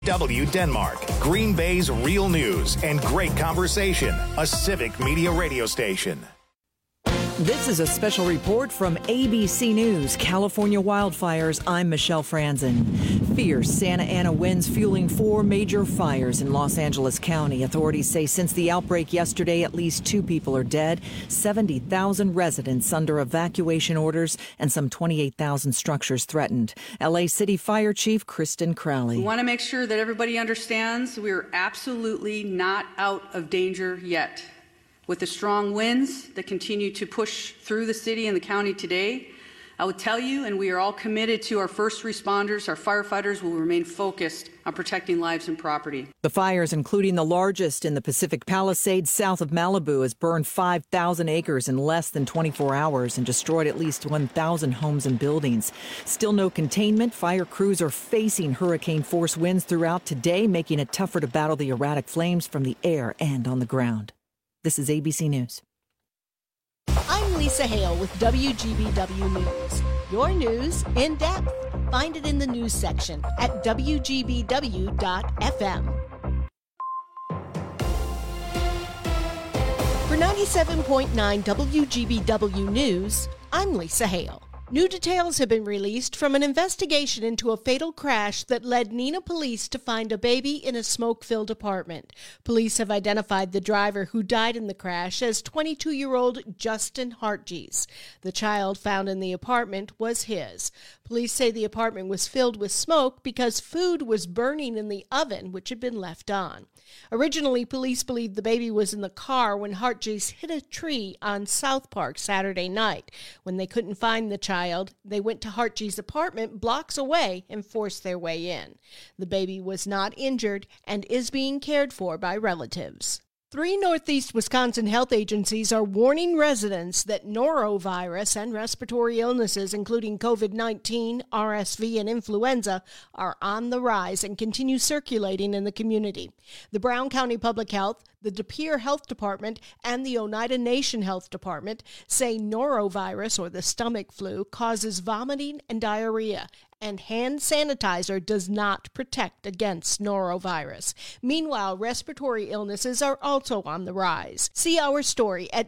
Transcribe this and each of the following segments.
W Denmark, Green Bay's real news and great conversation, a civic media radio station. This is a special report from ABC News, California wildfires. I'm Michelle Franzen. Fierce Santa Ana winds fueling 4 major fires in Los Angeles County. Authorities say since the outbreak yesterday, at least 2 people are dead, 70,000 residents under evacuation orders, and some 28,000 structures threatened. LA City Fire Chief Kristen Crowley. We want to make sure that everybody understands we're absolutely not out of danger yet. With the strong winds that continue to push through the city and the county today, I would tell you, and we are all committed to our first responders, our firefighters will remain focused on protecting lives and property. The fires, including the largest in the Pacific Palisades south of Malibu, has burned 5,000 acres in less than 24 hours and destroyed at least 1,000 homes and buildings. Still no containment. Fire crews are facing hurricane-force winds throughout today, making it tougher to battle the erratic flames from the air and on the ground. This is ABC News. I'm Lisa Hale with WGBW News. Your news in depth. Find it in the news section at WGBW.FM. For 97.9 WGBW News, I'm Lisa Hale. New details have been released from an investigation into a fatal crash that led Neenah police to find a baby in a smoke-filled apartment. Police have identified the driver who died in the crash as 22-year-old Justin Hartgies. The child found in the apartment was his. Police say the apartment was filled with smoke because food was burning in the oven, which had been left on. Originally, police believed the baby was in the car when Hartgies hit a tree on South Park Saturday night. When they couldn't find the child, they went to Hartgies' apartment blocks away and forced their way in. The baby was not injured and is being cared for by relatives. 3 Northeast Wisconsin health agencies are warning residents that norovirus and respiratory illnesses, including COVID-19, RSV, and influenza, are on the rise and continue circulating in the community. The Brown County Public Health, the De Pere Health Department, and the Oneida Nation Health Department say norovirus, or the stomach flu, causes vomiting and diarrhea, and hand sanitizer does not protect against norovirus. Meanwhile, respiratory illnesses are also on the rise. See our story at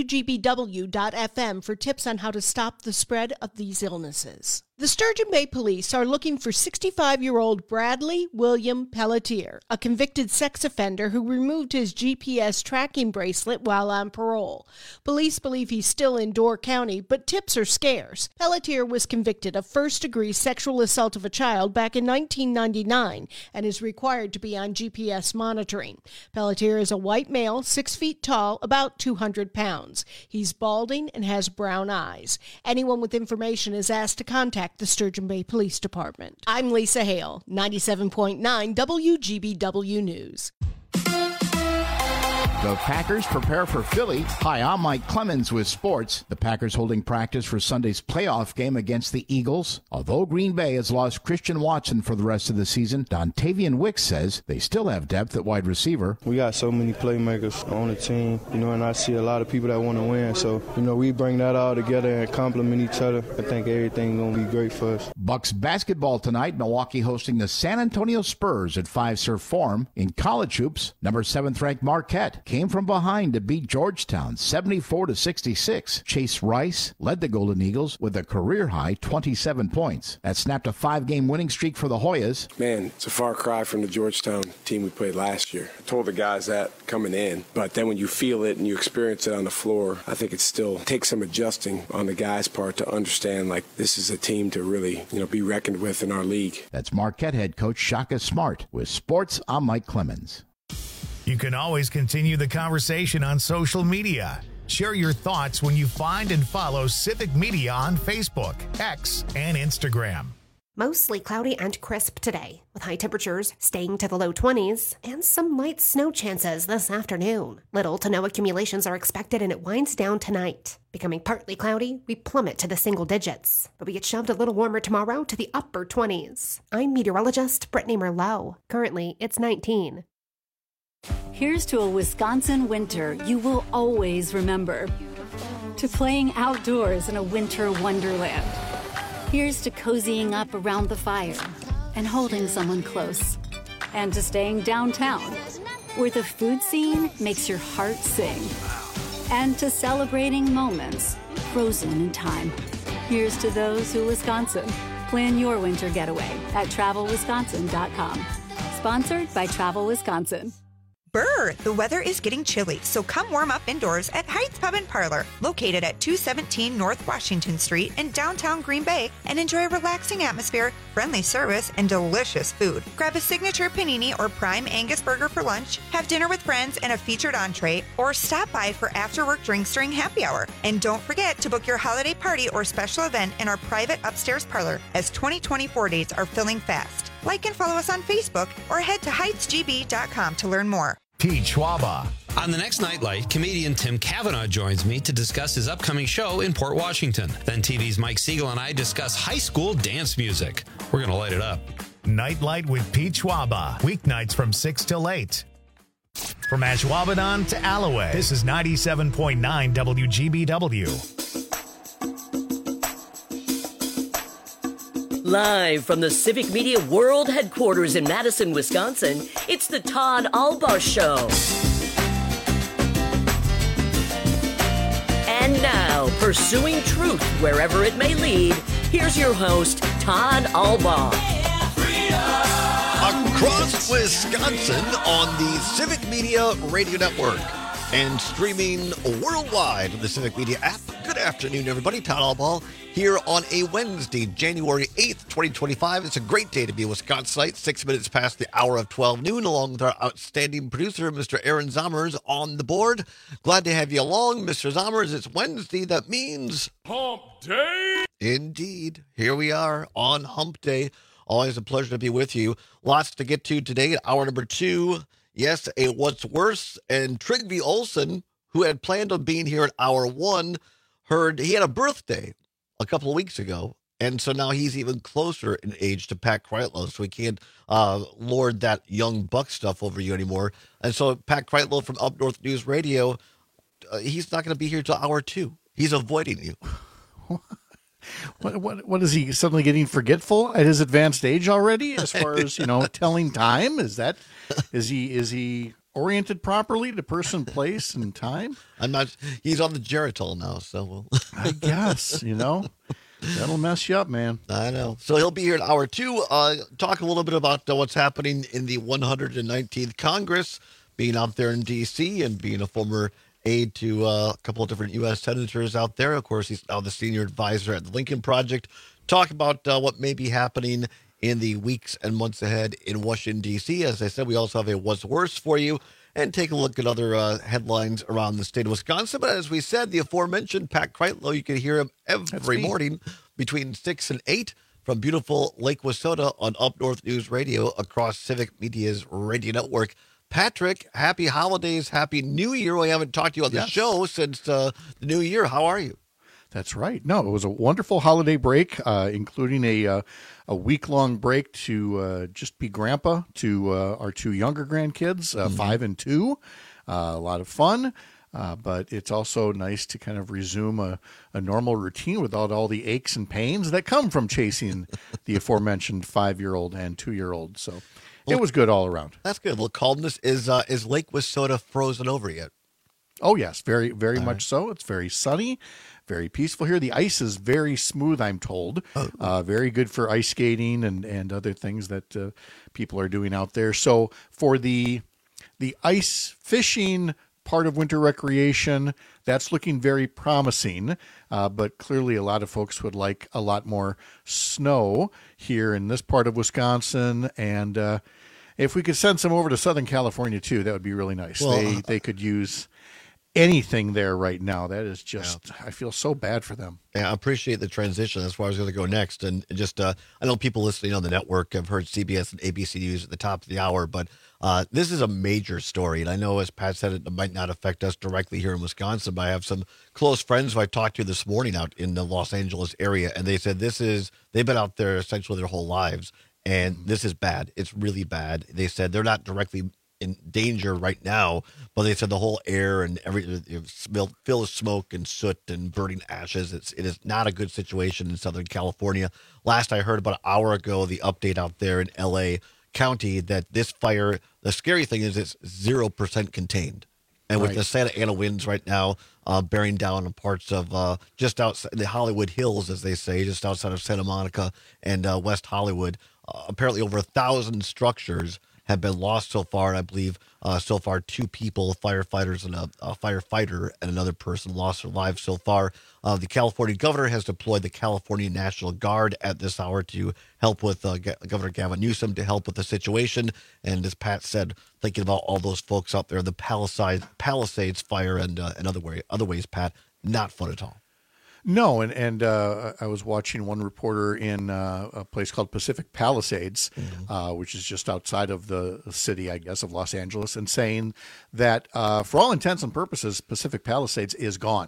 WGBW.FM for tips on how to stop the spread of these illnesses. The Sturgeon Bay Police are looking for 65-year-old Bradley William Pelletier, a convicted sex offender who removed his GPS tracking bracelet while on parole. Police believe he's still in Door County, but tips are scarce. Pelletier was convicted of first-degree sexual assault of a child back in 1999 and is required to be on GPS monitoring. Pelletier is a white male, 6 feet tall, about 200 pounds. He's balding and has brown eyes. Anyone with information is asked to contact the Sturgeon Bay Police Department. I'm Lisa Hale, 97.9 WGBW News. The Packers prepare for Philly. Hi, I'm Mike Clemens with sports. The Packers holding practice for Sunday's playoff game against the Eagles. Although Green Bay has lost Christian Watson for the rest of the season, Dontavian Wicks says they still have depth at wide receiver. We got so many playmakers on the team, and I see a lot of people that want to win. So, we bring that all together and complement each other. I think everything's going to be great for us. Bucks basketball tonight. Milwaukee hosting the San Antonio Spurs at Fiserv Forum. In college hoops, number 7th ranked Marquette came from behind to beat Georgetown 74-66. Chase Rice led the Golden Eagles with a career-high 27 points. That snapped a 5-game winning streak for the Hoyas. Man, it's a far cry from the Georgetown team we played last year. I told the guys that coming in, but then when you feel it and you experience it on the floor, I think it still takes some adjusting on the guys' part to understand, this is a team to really, be reckoned with in our league. That's Marquette head coach Shaka Smart. With sports, I'm Mike Clemens. You can always continue the conversation on social media. Share your thoughts when you find and follow Civic Media on Facebook, X, and Instagram. Mostly cloudy and crisp today, with high temperatures staying to the low 20s and some light snow chances this afternoon. Little to no accumulations are expected and it winds down tonight. Becoming partly cloudy, we plummet to the single digits, but we get shoved a little warmer tomorrow to the upper 20s. I'm meteorologist Brittany Merlot. Currently, it's 19. Here's to a Wisconsin winter you will always remember. To playing outdoors in a winter wonderland. Here's to cozying up around the fire and holding someone close. and to staying downtown, where the food scene makes your heart sing, and to celebrating moments frozen in time. Here's to those who Wisconsin. Plan your winter getaway at TravelWisconsin.com. Sponsored by Travel Wisconsin. Brr, the weather is getting chilly, so come warm up indoors at Heights Pub and Parlor, located at 217 North Washington Street in downtown Green Bay, and enjoy a relaxing atmosphere, friendly service, and delicious food. Grab a signature panini or prime Angus burger for lunch, have dinner with friends and a featured entree, or stop by for after-work drinks during happy hour. And don't forget to book your holiday party or special event in our private upstairs parlor, as 2024 dates are filling fast. Like and follow us on Facebook or head to heightsgb.com to learn more. Pete Schwaba. On the next Nightlight, comedian Tim Cavanaugh joins me to discuss his upcoming show in Port Washington. Then TV's Mike Siegel and I discuss high school dance music. We're going to light it up. Nightlight with Pete Schwaba. Weeknights from 6 till 8. From Ashwaubenon to Alloway, this is 97.9 WGBW. Live from the Civic Media World Headquarters in Madison, Wisconsin, it's the Todd Albaugh Show. And now, pursuing truth wherever it may lead, here's your host, Todd Albaugh. Across Wisconsin on the Civic Media Radio Network and streaming worldwide on the Civic Media app. Good afternoon, everybody. Todd Albaugh here on a Wednesday, January 8th, 2025. It's a great day to be a Wisconsinite. 6 minutes past the hour of 12 noon, along with our outstanding producer, Mr. Aaron Zommers, on the board. Glad to have you along, Mr. Zommers. It's Wednesday. That means Hump Day. Indeed. Here we are on Hump Day. Always a pleasure to be with you. Lots to get to today. Hour number 2. Yes, a What's Worse. And Trygve Olsen, who had planned on being here at hour 1, heard he had a birthday a couple of weeks ago, and so now he's even closer in age to Pat Kreitlow, so we can't lord that young buck stuff over you anymore. And so Pat Kreitlow from Up North News Radio, he's not going to be here till hour 2. He's avoiding you. What is he suddenly getting forgetful at his advanced age already? As far as telling time, is he oriented properly to person, place, and time? I'm not. He's on the Geritol now, so I guess that'll mess you up, man. I know. So he'll be here at hour 2. Talk a little bit about what's happening in the 119th Congress, being out there in D.C. and being a former aide to a couple of different U.S. senators out there. Of course, he's now the senior advisor at the Lincoln Project. Talk about what may be happening in the weeks and months ahead in Washington, D.C. As I said, we also have a What's Worse for you, and take a look at other headlines around the state of Wisconsin. But as we said, the aforementioned Pat Kreitlow, you can hear him every morning between 6 and 8 from beautiful Lake Wissota on Up North News Radio across Civic Media's radio network. Patrick, happy holidays, happy New Year. We haven't talked to you on the show since the New Year. How are you? That's right. No, it was a wonderful holiday break, including a week-long break to just be grandpa to our 2 younger grandkids, 5 and 2. A lot of fun, but it's also nice to kind of resume a normal routine without all the aches and pains that come from chasing the aforementioned 5-year-old and 2-year-old. So it was good all around. That's good. Well, calmness. Is Lake Wissota frozen over yet? Oh, yes. Very, very much so. It's very sunny. Very peaceful here. The ice is very smooth, I'm told. Very good for ice skating and other things that people are doing out there. So for the ice fishing part of winter recreation, that's looking very promising. But clearly a lot of folks would like a lot more snow here in this part of Wisconsin. And if we could send some over to Southern California, too, that would be really nice. Well, they could use anything there right now. That is just, I feel so bad for them. Yeah, I appreciate the transition. That's where I was going to go next. And just, I know people listening on the network have heard CBS and ABC News at the top of the hour, but this is a major story. And I know, as Pat said, it might not affect us directly here in Wisconsin, but I have some close friends who I talked to this morning out in the Los Angeles area, and they said they've been out there essentially their whole lives, and this is bad. It's really bad. They said they're not directly in danger right now, but they said the whole air and everything filled with smoke and soot and burning ashes. It is not a good situation in Southern California. Last I heard about an hour ago, the update out there in LA, county that this fire, the scary thing is it's 0% contained. And with the Santa Ana winds right now bearing down on parts of just outside the Hollywood Hills, as they say, just outside of Santa Monica and West Hollywood, apparently over 1,000 structures have been lost so far. And I believe so far 2 people, firefighters and a firefighter and another person lost their lives so far. The California governor has deployed the California National Guard at this hour to help with Governor Gavin Newsom to help with the situation. And as Pat said, thinking about all those folks out there, the Palisades fire and other ways, Pat, not fun at all. No, and I was watching one reporter in a place called Pacific Palisades, which is just outside of the city, I guess, of Los Angeles, and saying that for all intents and purposes, Pacific Palisades is gone.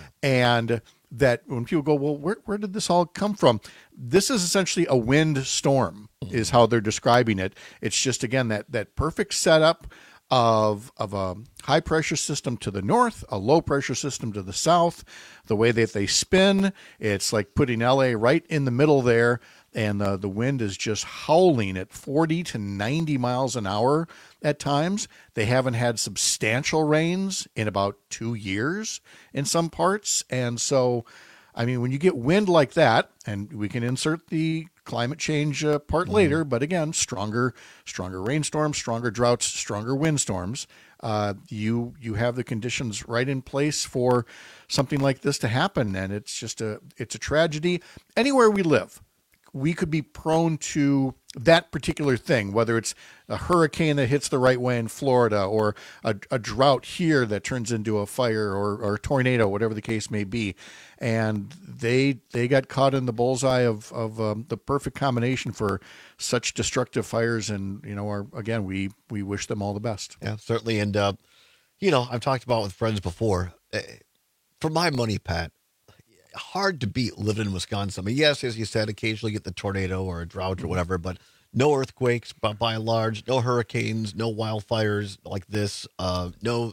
And that when people go, well, where did this all come from? This is essentially a wind storm, is how they're describing it. It's just, again, that perfect setup of a high pressure system to the north, a low pressure system to the south. The way that they spin, it's like putting LA right in the middle there, and the wind is just howling at 40 to 90 miles an hour at times. They haven't had substantial rains in about 2 years in some parts, and so I mean, when you get wind like that, and we can insert the climate change part later, but again, stronger rainstorms, stronger droughts, stronger windstorms, you have the conditions right in place for something like this to happen. And it's just it's a tragedy. Anywhere we live, we could be prone to that particular thing, whether it's a hurricane that hits the right way in Florida, or a drought here that turns into a fire, or a tornado, whatever the case may be. And they got caught in the bullseye of the perfect combination for such destructive fires. And, again, we wish them all the best. Yeah, certainly. And, I've talked about with friends before. For my money, Pat, hard to beat living in Wisconsin. I mean, yes, as you said, occasionally get the tornado or a drought or whatever, but no earthquakes, by and large, no hurricanes, no wildfires like this. We're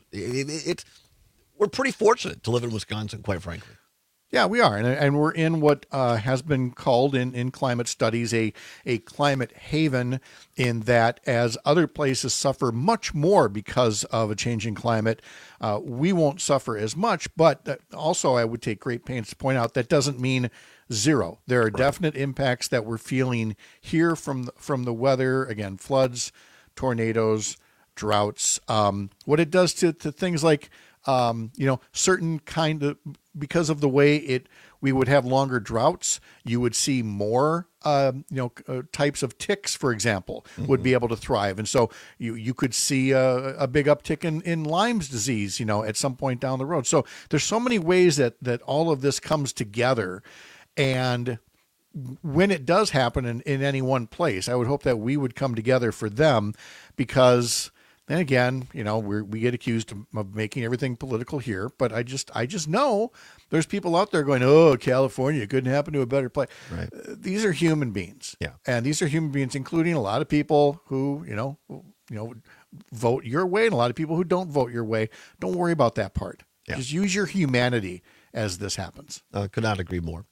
pretty fortunate to live in Wisconsin, quite frankly. Yeah, we are. And we're in what has been called in climate studies a climate haven, in that as other places suffer much more because of a changing climate, we won't suffer as much. But also, I would take great pains to point out that doesn't mean zero. There are definite impacts that we're feeling here from the weather. Again, floods, tornadoes, droughts. What it does to things like certain kind of, because of the way we would have longer droughts, you would see more, types of ticks, for example, would be able to thrive. And so you could see a big uptick in Lyme's disease, at some point down the road. So there's so many ways that all of this comes together. And when it does happen in any one place, I would hope that we would come together for them, because then again, we get accused of making everything political here, but I just know there's people out there going, "Oh, California, couldn't happen to a better place." Right. These are human beings. Yeah. And these are human beings, including a lot of people who, vote your way, and a lot of people who don't vote your way. Don't worry about that part. Yeah. Just use your humanity as this happens. Could not agree more.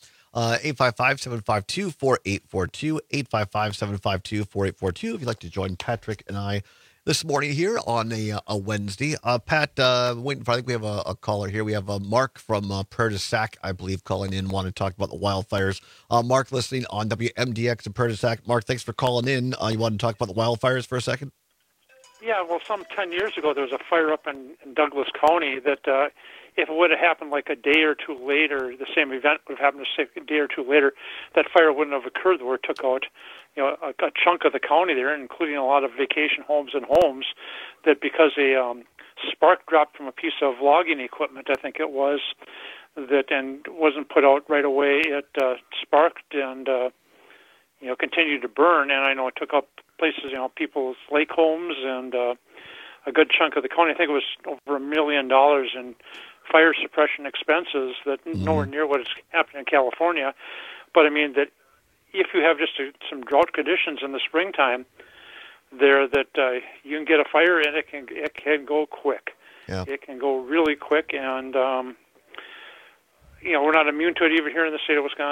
855-752-4842, 855-752-4842. If you'd like to join Patrick and I this morning here on a Wednesday. Pat, waiting for, I think we have a caller here. We have Mark from Prairie du Sac, I believe, calling in, want to talk about the wildfires. Mark, listening on WMDX in Prairie du Sac. Mark, thanks for calling in. You want to talk about the wildfires for a second? Yeah, well, some 10 years ago, there was a fire up in Douglas County that if it would have happened like a day or two later, the same event would have happened a day or two later, that fire wouldn't have occurred, where it took out a chunk of the county there, including a lot of vacation homes and homes, that because a spark dropped from a piece of logging equipment, I think it was, and wasn't put out right away, it sparked and continued to burn. And I know it took up places, people's lake homes and a good chunk of the county. I think it was over $1 million in fire suppression expenses, that nowhere near what is happening in California. But I mean that if you have just some drought conditions in the springtime there, that you can get a fire and it can go quick. Yeah. It can go really quick, and we're not immune to it even here in the state of Wisconsin.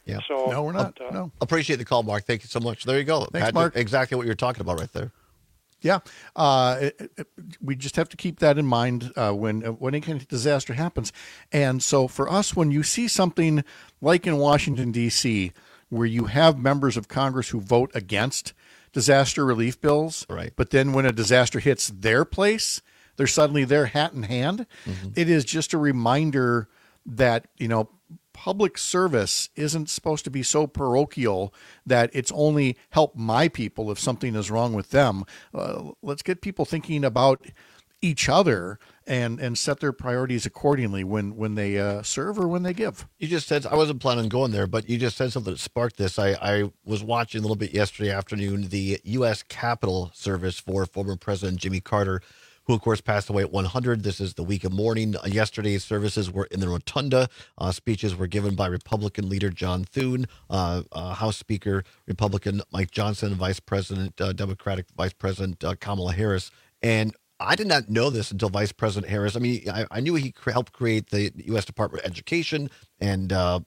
Yeah. So, no, we're not. No. Appreciate the call, Mark. Thank you so much. There you go. Thanks, Mark. Exactly what you're talking about right there. Yeah, we just have to keep that in mind when any kind of disaster happens. And so for us, when you see something like in Washington, D.C., where you have members of Congress who vote against disaster relief bills, right? But then when a disaster hits their place, they're suddenly there hat in hand. Mm-hmm. It is just a reminder that, public service isn't supposed to be so parochial that it's only help my people if something is wrong with them. Let's get people thinking about each other and set their priorities accordingly when they serve or when they give. You just said, I wasn't planning on going there, but you just said something that sparked this. I was watching a little bit yesterday afternoon, the U.S. Capitol service for former President Jimmy Carter, who, of course, passed away at 100. This is the week of mourning. Yesterday's services were in the Rotunda. Speeches were given by Republican leader John Thune, House Speaker Republican Mike Johnson, Vice President, Democratic Vice President Kamala Harris. And I did not know this until Vice President Harris. I mean, I knew he helped create the U.S. Department of Education and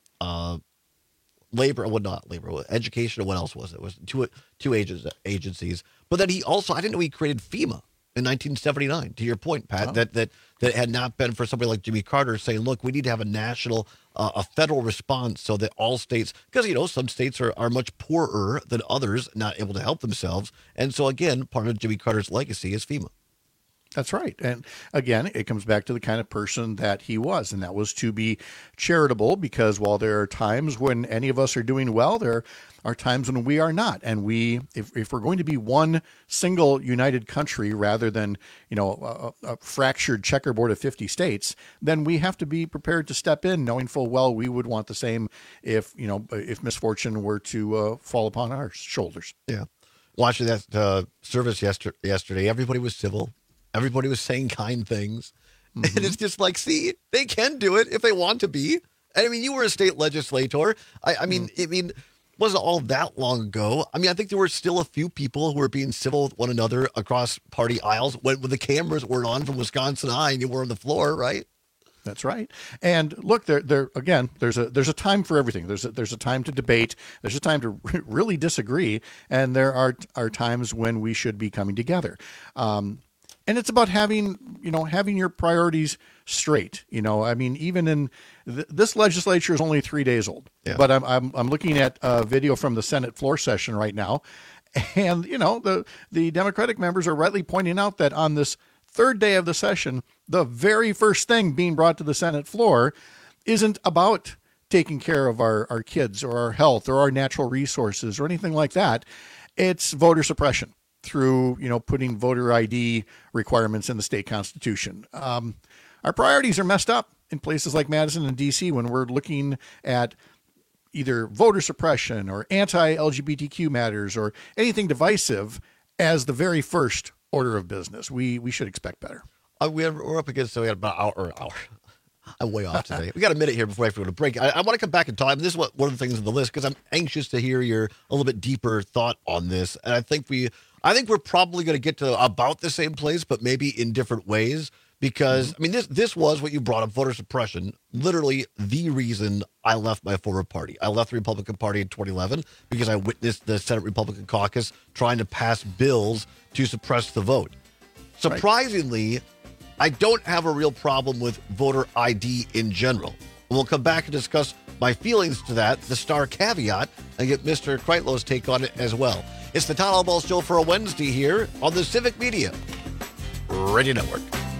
labor, well, not labor, education, and what else was it? It was two agencies. But then I didn't know he created FEMA in 1979, to your point, Pat, that had not been for somebody like Jimmy Carter saying, look, we need to have a national, a federal response so that all states, because, some states are much poorer than others, not able to help themselves. And so, again, part of Jimmy Carter's legacy is FEMA. That's right. And again, it comes back to the kind of person that he was, and that was to be charitable, because while there are times when any of us are doing well, there are times when we are not. And if we're going to be one single united country rather than, a fractured checkerboard of 50 states, then we have to be prepared to step in, knowing full well we would want the same if misfortune were to fall upon our shoulders. Yeah. Watching that service yesterday, everybody was civil. Everybody was saying kind things. Mm-hmm. And it's just like, see, they can do it if they want to be. And I mean, you were a state legislator. I mean, wasn't all that long ago. I mean, I think there were still a few people who were being civil with one another across party aisles when the cameras weren't on from Wisconsin Eye and you were on the floor, right? That's right. And look, there again, there's a time for everything. There's a time to debate. There's a time to really disagree. And there are times when we should be coming together. And it's about having your priorities straight. I mean, even in this legislature is only 3 days old, but I'm looking at a video from the Senate floor session right now. And, the Democratic members are rightly pointing out that on this third day of the session, the very first thing being brought to the Senate floor isn't about taking care of our kids or our health or our natural resources or anything like that. It's voter suppression through, putting voter ID requirements in the state constitution. Our priorities are messed up in places like Madison and D.C. when we're looking at either voter suppression or anti-LGBTQ matters or anything divisive as the very first order of business. We should expect better. We're up against, so we had about an hour. I'm way off today. We got a minute here before I have to go to break. I want to come back and talk. This is one of the things on the list because I'm anxious to hear your a little bit deeper thought on this. And I think we're probably going to get to about the same place, but maybe in different ways. Because I mean, this was what you brought up, voter suppression. Literally the reason I left my former party. I left the Republican Party in 2011 because I witnessed the Senate Republican caucus trying to pass bills to suppress the vote. Surprisingly, I don't have a real problem with voter ID in general. We'll come back and discuss my feelings to that, the star caveat, and get Mr. Kreitlow's take on it as well. It's the Todd Albaugh Show for a Wednesday here on the Civic Media Radio Network.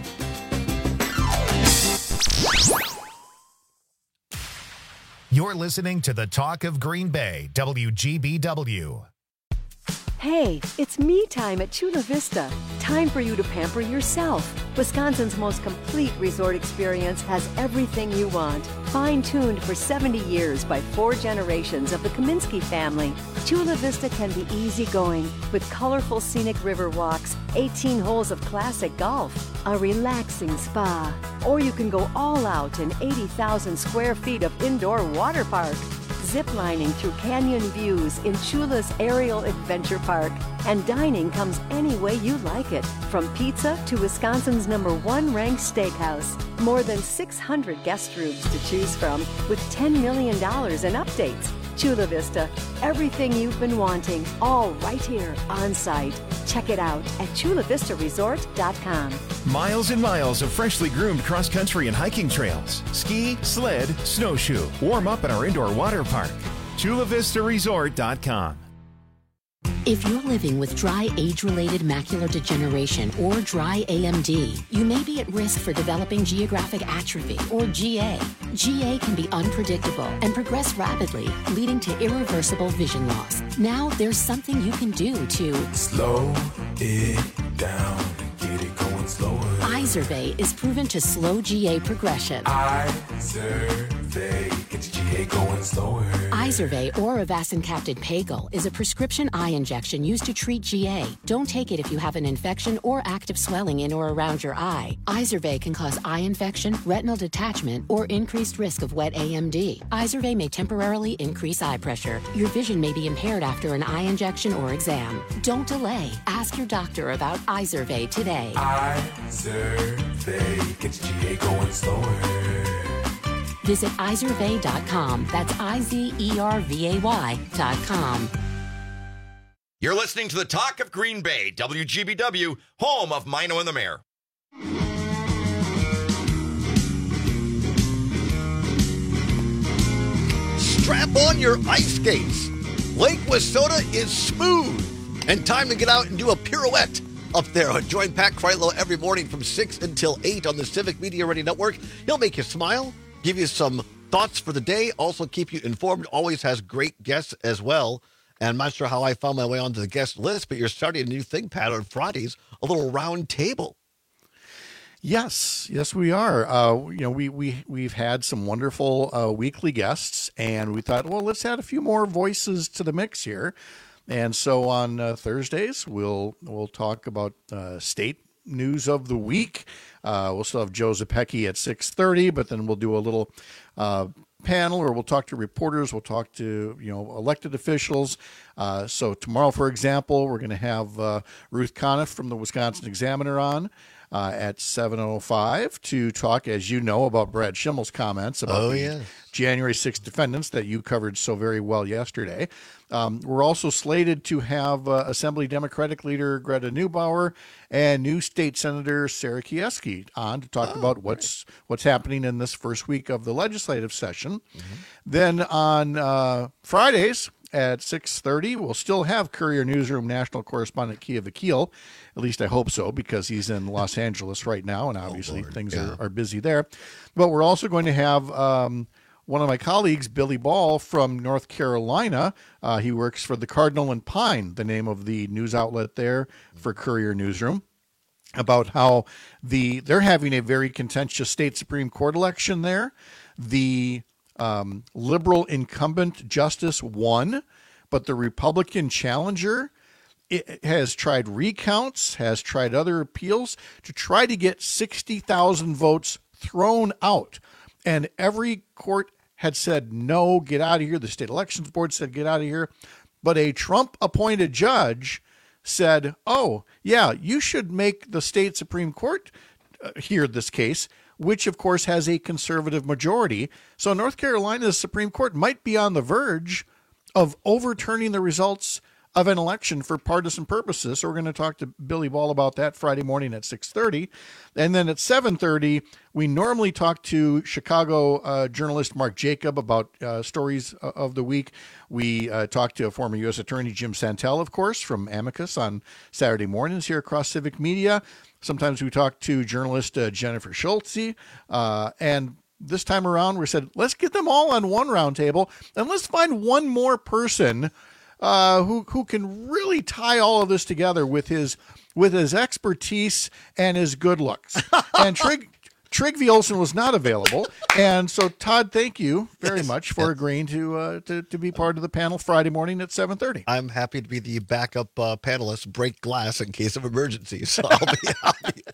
You're listening to the Talk of Green Bay, WGBW. Hey, it's me time at Chula Vista. Time for you to pamper yourself. Wisconsin's most complete resort experience has everything you want. Fine-tuned for 70 years by 4 generations of the Kaminsky family, Chula Vista can be easygoing with colorful scenic river walks, 18 holes of classic golf, a relaxing spa, or you can go all out in 80,000 square feet of indoor water park. Ziplining through canyon views in Chula's Aerial Adventure Park. And dining comes any way you like it, from pizza to Wisconsin's #1 ranked steakhouse. More than 600 guest rooms to choose from with $10 million in updates. Chula Vista, everything you've been wanting, all right here on site. Check it out at chulavistaresort.com. Miles and miles of freshly groomed cross-country and hiking trails. Ski, sled, snowshoe. Warm up at our indoor water park. chulavistaresort.com. If you're living with dry age-related macular degeneration or dry AMD, you may be at risk for developing geographic atrophy or GA. GA can be unpredictable and progress rapidly, leading to irreversible vision loss. Now there's something you can do to slow it down and get it going slower. Izervay is proven to slow GA progression. Izervay gets GA going slower. Izervay or avacincaptad pagel is a prescription eye injection used to treat GA. Don't take it if you have an infection or active swelling in or around your eye. Izervay can cause eye infection, retinal detachment, or increased risk of wet AMD. Izervay may temporarily increase eye pressure. Your vision may be impaired after an eye injection or exam. Don't delay. Ask your doctor about Izervay today. Izervay gets GA going slower. Visit Izervay.com. That's IZERVAY.com. You're listening to the Talk of Green Bay, WGBW, home of Mino and the Mayor. Strap on your ice skates. Lake Wissota is smooth. And time to get out and do a pirouette up there. Join Pat Kreitlow every morning from 6 until 8 on the Civic Media Ready Network. He'll make you smile, give you some thoughts for the day, also keep you informed, always has great guests as well. And I'm not sure how I found my way onto the guest list, but you're starting a new thing, Pat, on Fridays, a little round table. Yes, we are. We've had some wonderful weekly guests, and we thought, well, let's add a few more voices to the mix here. And so on Thursdays, we'll talk about state news of the week. We'll still have Joe Zepecki at 6:30, but then we'll do a little panel, or we'll talk to reporters. We'll talk to elected officials. So tomorrow, for example, we're going to have Ruth Conniff from the Wisconsin Examiner on at 7:05 to talk, as you know, about Brad Schimmel's comments about the January 6th defendants that you covered so very well yesterday. We're also slated to have Assembly Democratic leader Greta Neubauer and new state senator Sarah Kieski on to talk about what's happening in this first week of the legislative session. Mm-hmm. Then on Fridays at 6:30, we'll still have Courier Newsroom national correspondent Kia Vakil. At least I hope so, because he's in Los Angeles right now, and obviously things are busy there. But we're also going to have one of my colleagues, Billy Ball from North Carolina. He works for the Cardinal and Pine, the name of the news outlet there for Courier Newsroom, about how they're having a very contentious state Supreme Court election there. The liberal incumbent justice won, but the Republican challenger has tried recounts, has tried other appeals to try to get 60,000 votes thrown out. And every court had said, no, get out of here. The state elections board said, get out of here. But a Trump-appointed judge said, oh, yeah, you should make the state Supreme Court hear this case, which, of course, has a conservative majority. So North Carolina's Supreme Court might be on the verge of overturning the results of an election for partisan purposes. So we're going to talk to Billy Ball about that Friday morning at 6:30. And then at 7:30, we normally talk to Chicago journalist Mark Jacob about stories of the week. We talk to a former U.S. Attorney, Jim Santel, of course, from Amicus on Saturday mornings here across Civic Media. Sometimes we talk to journalist Jennifer Schultze. And this time around, we said, let's get them all on one round table, and let's find one more person who can really tie all of this together with his expertise and his good looks. And Trygve Olsen was not available, and so Todd, thank you very much for agreeing to be part of the panel Friday morning at 7:30. I'm happy to be the backup panelist, break glass in case of emergency. So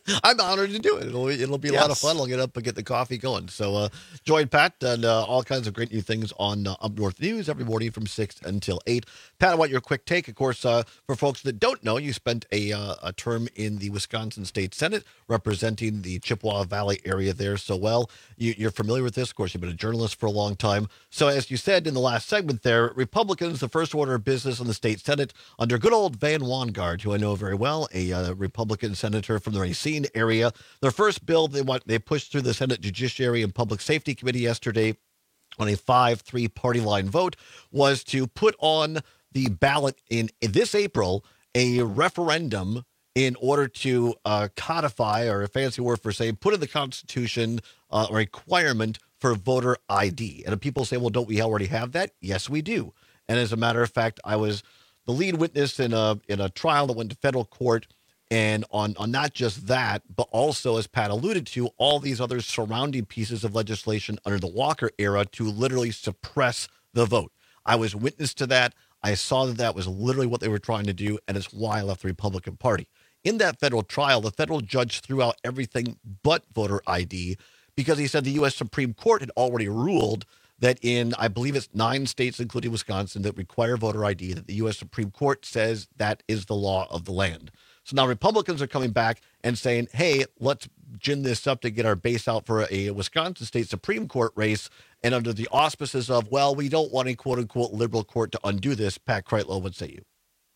I'm honored to do it. It'll be a lot of fun. I'll get up and get the coffee going. So join Pat and all kinds of great new things on Up North News every morning from 6 until 8. Pat, I want your quick take. Of course, for folks that don't know, you spent a term in the Wisconsin State Senate representing the Chippewa Valley area there so well. You're familiar with this. Of course, you've been a journalist for a long time. So as you said in the last segment there, Republicans, the first order of business in the state Senate under good old Van Wongard, who I know very well, a Republican senator from the Racine area. Their first bill they pushed through the Senate Judiciary and Public Safety Committee yesterday on a 5-3 party line vote was to put on the ballot in this April a referendum in order to codify, or a fancy word for saying, put in the Constitution a requirement for voter ID. And people say, well, don't we already have that? Yes, we do. And as a matter of fact, I was the lead witness in a trial that went to federal court, and on not just that, but also, as Pat alluded to, all these other surrounding pieces of legislation under the Walker era to literally suppress the vote. I was witness to that. I saw that was literally what they were trying to do, and it's why I left the Republican Party. In that federal trial, the federal judge threw out everything but voter ID because he said the U.S. Supreme Court had already ruled that in, I believe it's 9 states, including Wisconsin, that require voter ID, that the U.S. Supreme Court says that is the law of the land. So now Republicans are coming back and saying, hey, let's gin this up to get our base out for a Wisconsin State Supreme Court race. And under the auspices of, well, we don't want a quote-unquote liberal court to undo this, Pat Kreitlow, what say you?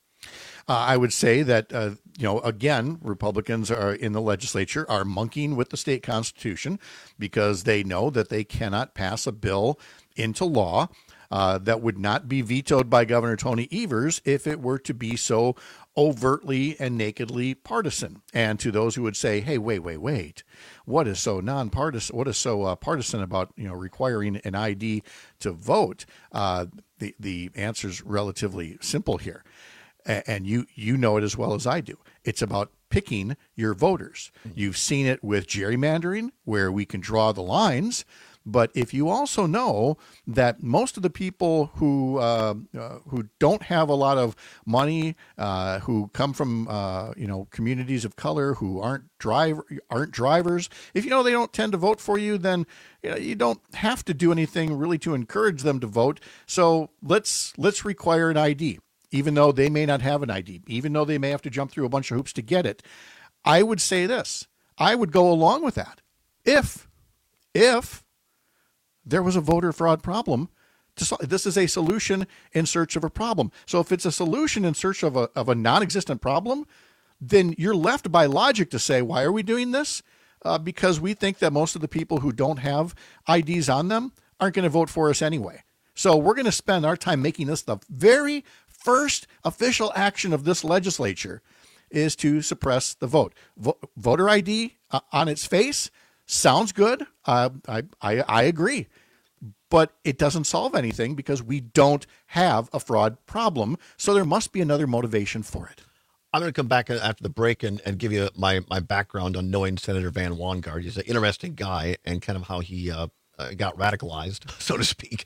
I would say that, again, Republicans are in the legislature are monkeying with the state constitution because they know that they cannot pass a bill into law that would not be vetoed by Governor Tony Evers if it were to be so overtly and nakedly partisan. And to those who would say, hey, wait, what is so nonpartisan? What is so partisan about, requiring an ID to vote? The answer is relatively simple here. And you know it as well as I do. It's about picking your voters. You've seen it with gerrymandering, where we can draw the lines. But if you also know that most of the people who don't have a lot of money, who come from communities of color, who aren't drivers, if you know they don't tend to vote for you, then you don't have to do anything really to encourage them to vote. So let's require an ID. Even though they may not have an ID, even though they may have to jump through a bunch of hoops to get it. I would say this. I would go along with that if there was a voter fraud problem. This is a solution in search of a problem. So if it's a solution in search of a non-existent problem, then you're left by logic to say, why are we doing this? Because we think that most of the people who don't have IDs on them aren't going to vote for us anyway. So we're going to spend our time making this the very first official action of this legislature is to suppress the vote. Voter ID on its face sounds good. I agree. But it doesn't solve anything because we don't have a fraud problem. So there must be another motivation for it. I'm going to come back after the break and give you my background on knowing Senator Van Wongard. He's an interesting guy and kind of how he got radicalized, so to speak.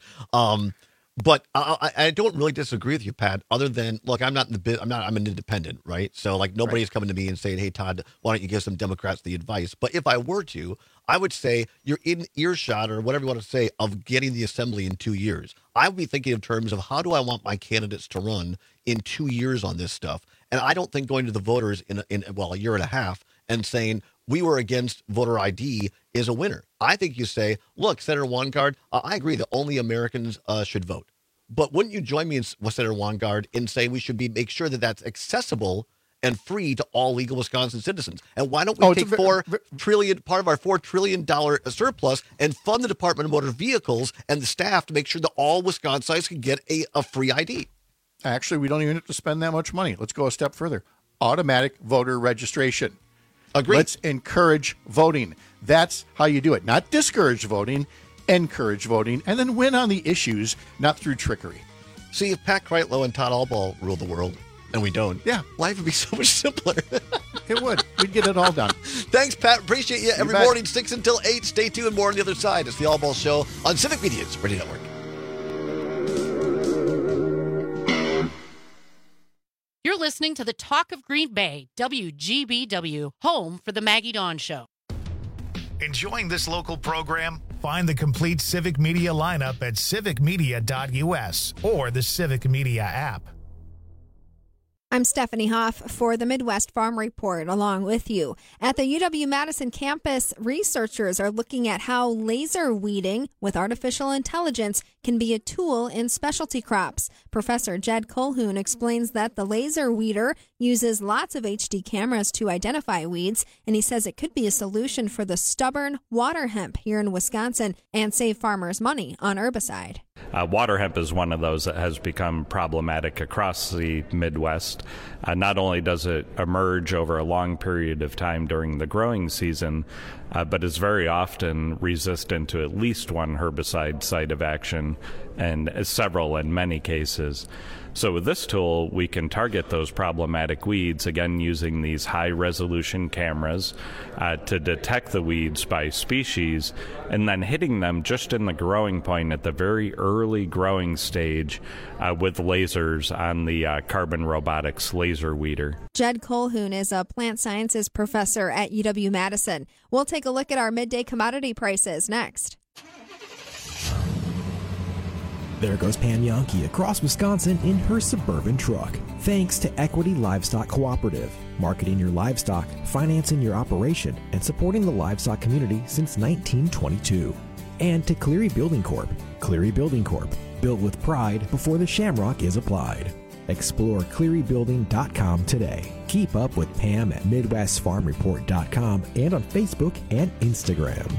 But I don't really disagree with you, Pat, other than, look, I'm an independent, right? So like nobody's coming to me and saying, hey, Todd, why don't you give some Democrats the advice? But if I were to, I would say you're in earshot or whatever you want to say of getting the assembly in 2 years. I would be thinking in terms of how do I want my candidates to run in 2 years on this stuff? And I don't think going to the voters in a year and a half and saying we were against voter ID is a winner. I think you say, look, Senator Wongard, I agree that only Americans should vote. But wouldn't you join me with Senator Wongard in saying we should make sure that that's accessible and free to all legal Wisconsin citizens? And why don't we take part of our $4 trillion surplus and fund the Department of Motor Vehicles and the staff to make sure that all Wisconsinites can get a free ID? Actually, we don't even have to spend that much money. Let's go a step further. Automatic voter registration. Agreed. Let's encourage voting. That's how you do it. Not discourage voting, encourage voting, and then win on the issues, not through trickery. See, if Pat Kreitlow and Todd Albaugh ruled the world, and we don't, life would be so much simpler. It would. We'd get it all done. Thanks, Pat. Appreciate you. Every morning, 6 until 8. Stay tuned. More on the other side. It's the Albaugh Show on Civic Media's Radio Network. You're listening to the Talk of Green Bay, WGBW, home for the Maggie Dawn Show. Enjoying this local program? Find the complete Civic Media lineup at civicmedia.us or the Civic Media app. I'm Stephanie Hoff for the Midwest Farm Report, along with you. At the UW-Madison campus, researchers are looking at how laser weeding with artificial intelligence can be a tool in specialty crops. Professor Jed Colhoun explains that the laser weeder uses lots of HD cameras to identify weeds, and he says it could be a solution for the stubborn water hemp here in Wisconsin and save farmers money on herbicide. Water hemp is one of those that has become problematic across the Midwest. Not only does it emerge over a long period of time during the growing season, but is very often resistant to at least one herbicide site of action, and several in many cases. So with this tool, we can target those problematic weeds, again using these high-resolution cameras to detect the weeds by species, and then hitting them just in the growing point at the very early growing stage with lasers on the Carbon Robotics laser weeder. Jed Colhoun is a plant sciences professor at UW-Madison. We'll take a look at our midday commodity prices next. There goes Pam Yankee across Wisconsin in her Suburban truck. Thanks to Equity Livestock Cooperative, marketing your livestock, financing your operation, and supporting the livestock community since 1922. And to Cleary Building Corp. Cleary Building Corp. Built with pride before the shamrock is applied. Explore clearybuilding.com today. Keep up with Pam at MidwestFarmReport.com and on Facebook and Instagram.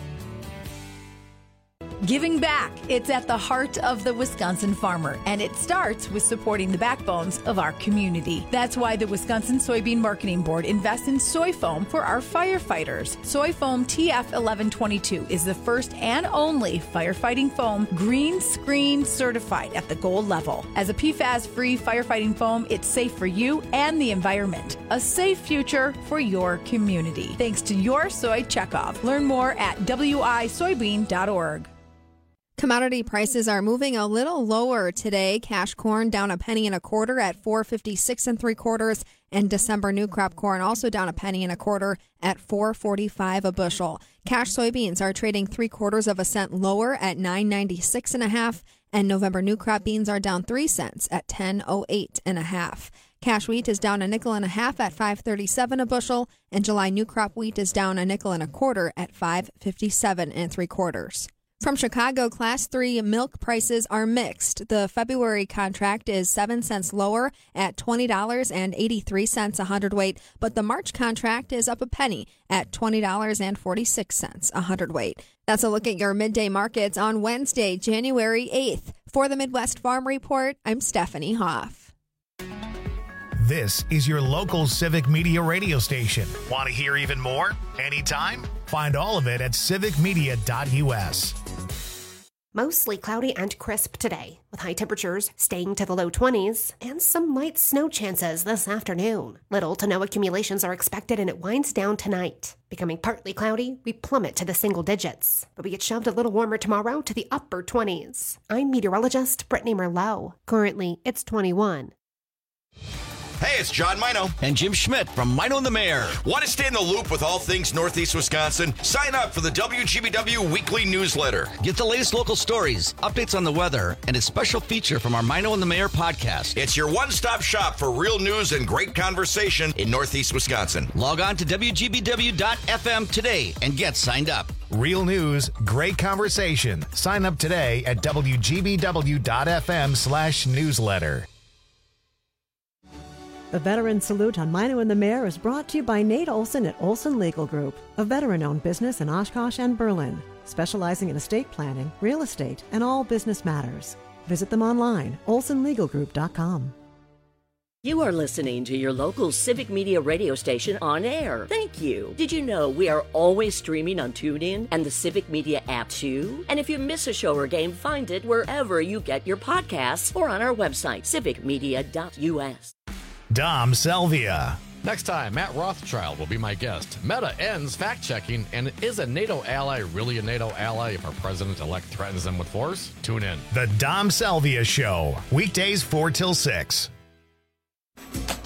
Giving back. It's at the heart of the Wisconsin farmer, and it starts with supporting the backbones of our community. That's why the Wisconsin Soybean Marketing Board invests in soy foam for our firefighters. Soy foam TF1122 is the first and only firefighting foam green screen certified at the gold level. As a PFAS-free firefighting foam, it's safe for you and the environment. A safe future for your community. Thanks to your soy checkoff. Learn more at wisoybean.org. Commodity prices are moving a little lower today. Cash corn down 1 1/4 at $4.56 3/4, and December new crop corn also down 1 1/4 at $4.45 a bushel. Cash soybeans are trading 3/4 cent lower at $9.96 1/2, and November new crop beans are down 3 cents at $10.08 1/2. Cash wheat is down 1 1/2 at $5.37 a bushel, and July new crop wheat is down 1 1/4 at $5.57 3/4. From Chicago, Class 3 milk prices are mixed. The February contract is 7 cents lower at $20.83 a hundredweight, but the March contract is up a penny at $20.46 a hundredweight. That's a look at your midday markets on Wednesday, January 8th. For the Midwest Farm Report, I'm Stephanie Hoff. This is your local Civic Media radio station. Want to hear even more? Anytime? Find all of it at civicmedia.us. Mostly cloudy and crisp today, with high temperatures staying to the low 20s and some light snow chances this afternoon. Little to no accumulations are expected, and it winds down tonight. Becoming partly cloudy, we plummet to the single digits, but we get shoved a little warmer tomorrow to the upper 20s. I'm meteorologist Brittany Merlot. Currently, it's 21. Hey, it's John Mino. And Jim Schmidt from Mino and the Mayor. Want to stay in the loop with all things Northeast Wisconsin? Sign up for the WGBW weekly newsletter. Get the latest local stories, updates on the weather, and a special feature from our Mino and the Mayor podcast. It's your one-stop shop for real news and great conversation in Northeast Wisconsin. Log on to WGBW.FM today and get signed up. Real news, great conversation. Sign up today at WGBW.FM/newsletter. The Veteran Salute on Mino and the Mayor is brought to you by Nate Olson at Olson Legal Group, a veteran-owned business in Oshkosh and Berlin, specializing in estate planning, real estate, and all business matters. Visit them online, olsonlegalgroup.com. You are listening to your local Civic Media radio station on air. Thank you. Did you know we are always streaming on TuneIn and the Civic Media app too? And if you miss a show or game, find it wherever you get your podcasts or on our website, civicmedia.us. Dom Selvia. Next time, Matt Rothschild will be my guest. Meta ends fact-checking, and is a NATO ally really a NATO ally if our president-elect threatens them with force? Tune in. The Dom Selvia Show, weekdays 4 till 6.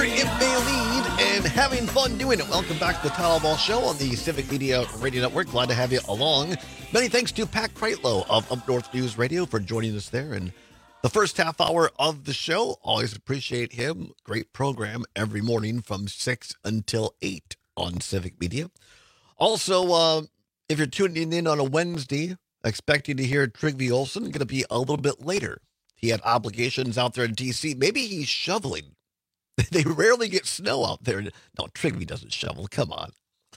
it may lead, and having fun doing it. Welcome back to the Town Hall Show on the Civic Media Radio Network. Glad to have you along. Many thanks to Pat Kreitlow of Up North News Radio for joining us there in the first half hour of the show. Always appreciate him. Great program every morning from 6 until 8 on Civic Media. Also, if you're tuning in on a Wednesday, expecting to hear Trygve Olsen, going to be a little bit later. He had obligations out there in D.C. Maybe he's shoveling. They rarely get snow out there. No, Trygve doesn't shovel. Come on.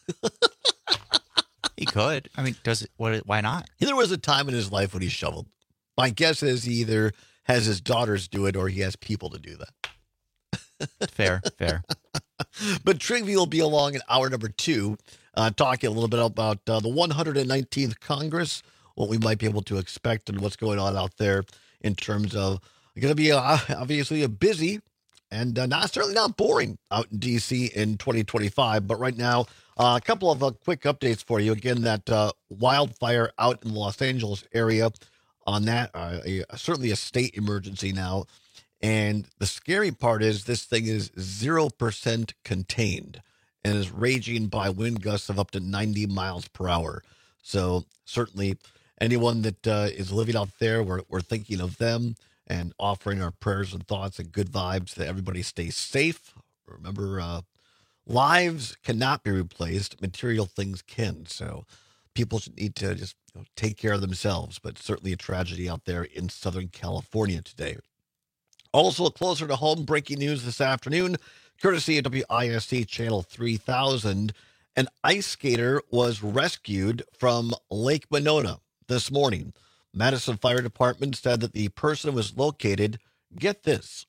He could. I mean, why not? There was a time in his life when he shoveled. My guess is he either has his daughters do it or he has people to do that. Fair. But Trygve will be along in hour number 2, talking a little bit about the 119th Congress, what we might be able to expect and what's going on out there in terms of going to be obviously a busy and certainly not boring out in D.C. in 2025. But right now, a couple of quick updates for you. Again, that wildfire out in the Los Angeles area on that, certainly a state emergency now. And the scary part is this thing is 0% contained and is raging by wind gusts of up to 90 miles per hour. So certainly anyone that is living out there, we're thinking of them and offering our prayers and thoughts and good vibes that everybody stays safe. Remember, lives cannot be replaced. Material things can. So people should need to just take care of themselves. But certainly a tragedy out there in Southern California today. Also, closer to home, breaking news this afternoon, courtesy of WISC Channel 3000. An ice skater was rescued from Lake Monona this morning. Madison Fire Department said that the person was located, get this,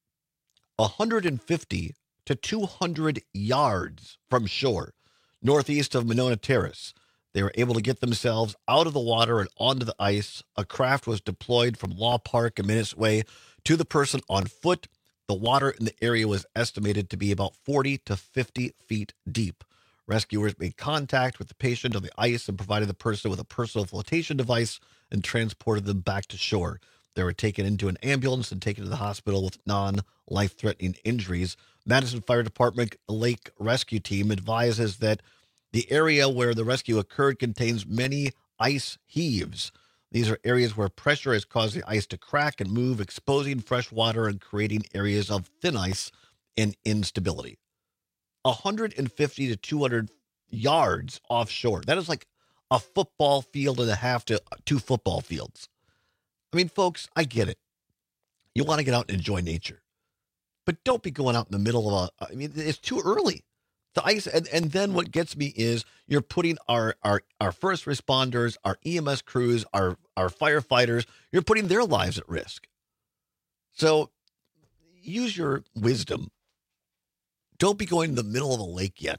150 to 200 yards from shore, northeast of Monona Terrace. They were able to get themselves out of the water and onto the ice. A craft was deployed from Law Park and Minutes Way to the person on foot. The water in the area was estimated to be about 40 to 50 feet deep. Rescuers made contact with the patient on the ice and provided the person with a personal flotation device and transported them back to shore. They were taken into an ambulance and taken to the hospital with non-life-threatening injuries. Madison Fire Department Lake Rescue Team advises that the area where the rescue occurred contains many ice heaves. These are areas where pressure has caused the ice to crack and move, exposing fresh water and creating areas of thin ice and instability. 150 to 200 yards offshore. That is like a football field and a half to 2 football fields. I mean, folks, I get it. You want to get out and enjoy nature. But don't be going out in the middle of it's too early. The ice, and then what gets me is you're putting our first responders, our EMS crews, our firefighters, you're putting their lives at risk. So use your wisdom. Don't be going in the middle of the lake yet.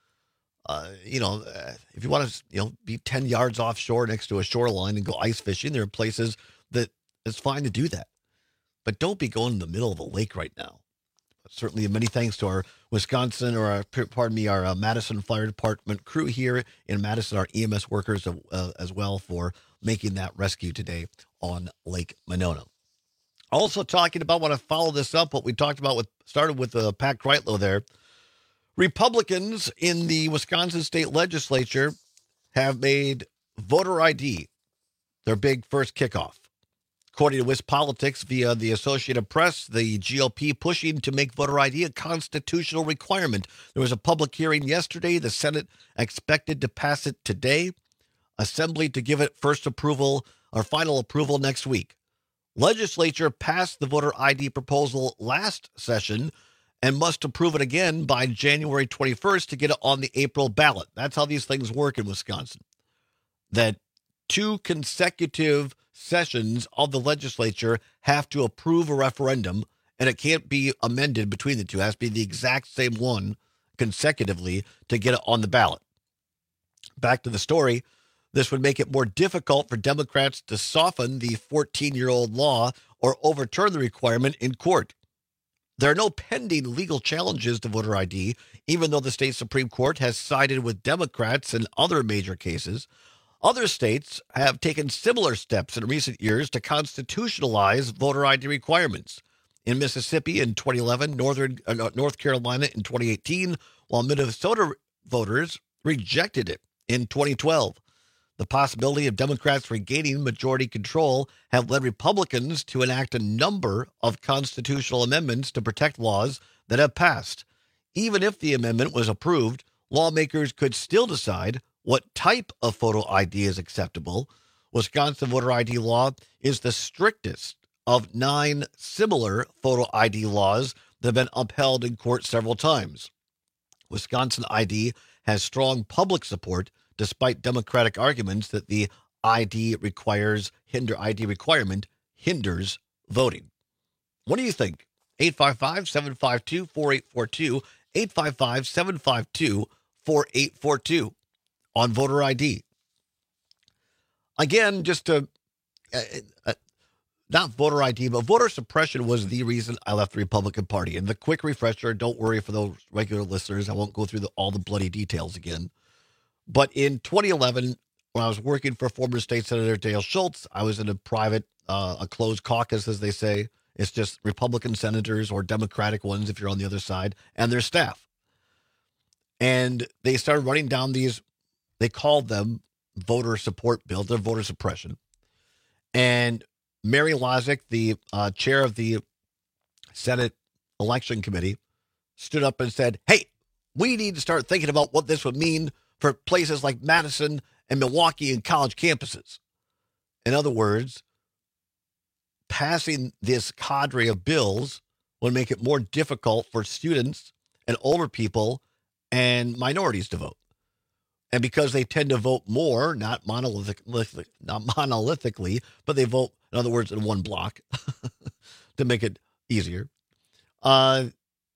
If you want to, be 10 yards offshore next to a shoreline and go ice fishing, there are places that it's fine to do that. But don't be going in the middle of a lake right now. Certainly, many thanks to our Wisconsin, our Madison Fire Department crew here in Madison, our EMS workers as well for making that rescue today on Lake Monona. Also talking about, want to follow this up, what we talked about started with Pat Kreitlow there. Republicans in the Wisconsin state legislature have made voter ID their big first kickoff. According to WisPolitics via the Associated Press, the GOP pushing to make voter ID a constitutional requirement. There was a public hearing yesterday. The Senate expected to pass it today. Assembly to give it first approval or final approval next week. Legislature passed the voter ID proposal last session and must approve it again by January 21st to get it on the April ballot. That's how these things work in Wisconsin. That 2 consecutive sessions of the legislature have to approve a referendum, and it can't be amended between the two. It has to be the exact same one consecutively to get it on the ballot. Back to the story. This would make it more difficult for Democrats to soften the 14-year-old law or overturn the requirement in court. There are no pending legal challenges to voter ID, even though the state Supreme Court has sided with Democrats in other major cases. Other states have taken similar steps in recent years to constitutionalize voter ID requirements. in Mississippi in 2011, North Carolina in 2018, while Minnesota voters rejected it in 2012. The possibility of Democrats regaining majority control have led Republicans to enact a number of constitutional amendments to protect laws that have passed. Even if the amendment was approved, lawmakers could still decide what type of photo ID is acceptable. Wisconsin voter ID law is the strictest of 9 similar photo ID laws that have been upheld in court several times. Wisconsin ID has strong public support despite Democratic arguments that the ID requirement hinders voting. What do you think? 855-752-4842, 855-752-4842 on voter ID. Again, just to, not voter ID, but voter suppression was the reason I left the Republican Party. And the quick refresher, don't worry for those regular listeners, I won't go through all the bloody details again. But in 2011, when I was working for former state senator Dale Schultz, I was in a private, a closed caucus, as they say. It's just Republican senators or Democratic ones, if you're on the other side, and their staff. And they started running down these, they called them voter support bills, they're voter suppression. And Mary Lozick, the chair of the Senate Election Committee, stood up and said, hey, we need to start thinking about what this would mean for places like Madison and Milwaukee and college campuses. In other words, passing this cadre of bills would make it more difficult for students and older people and minorities to vote. And because they tend to vote more, not monolithically, but they vote, in other words, in one block to make it easier. But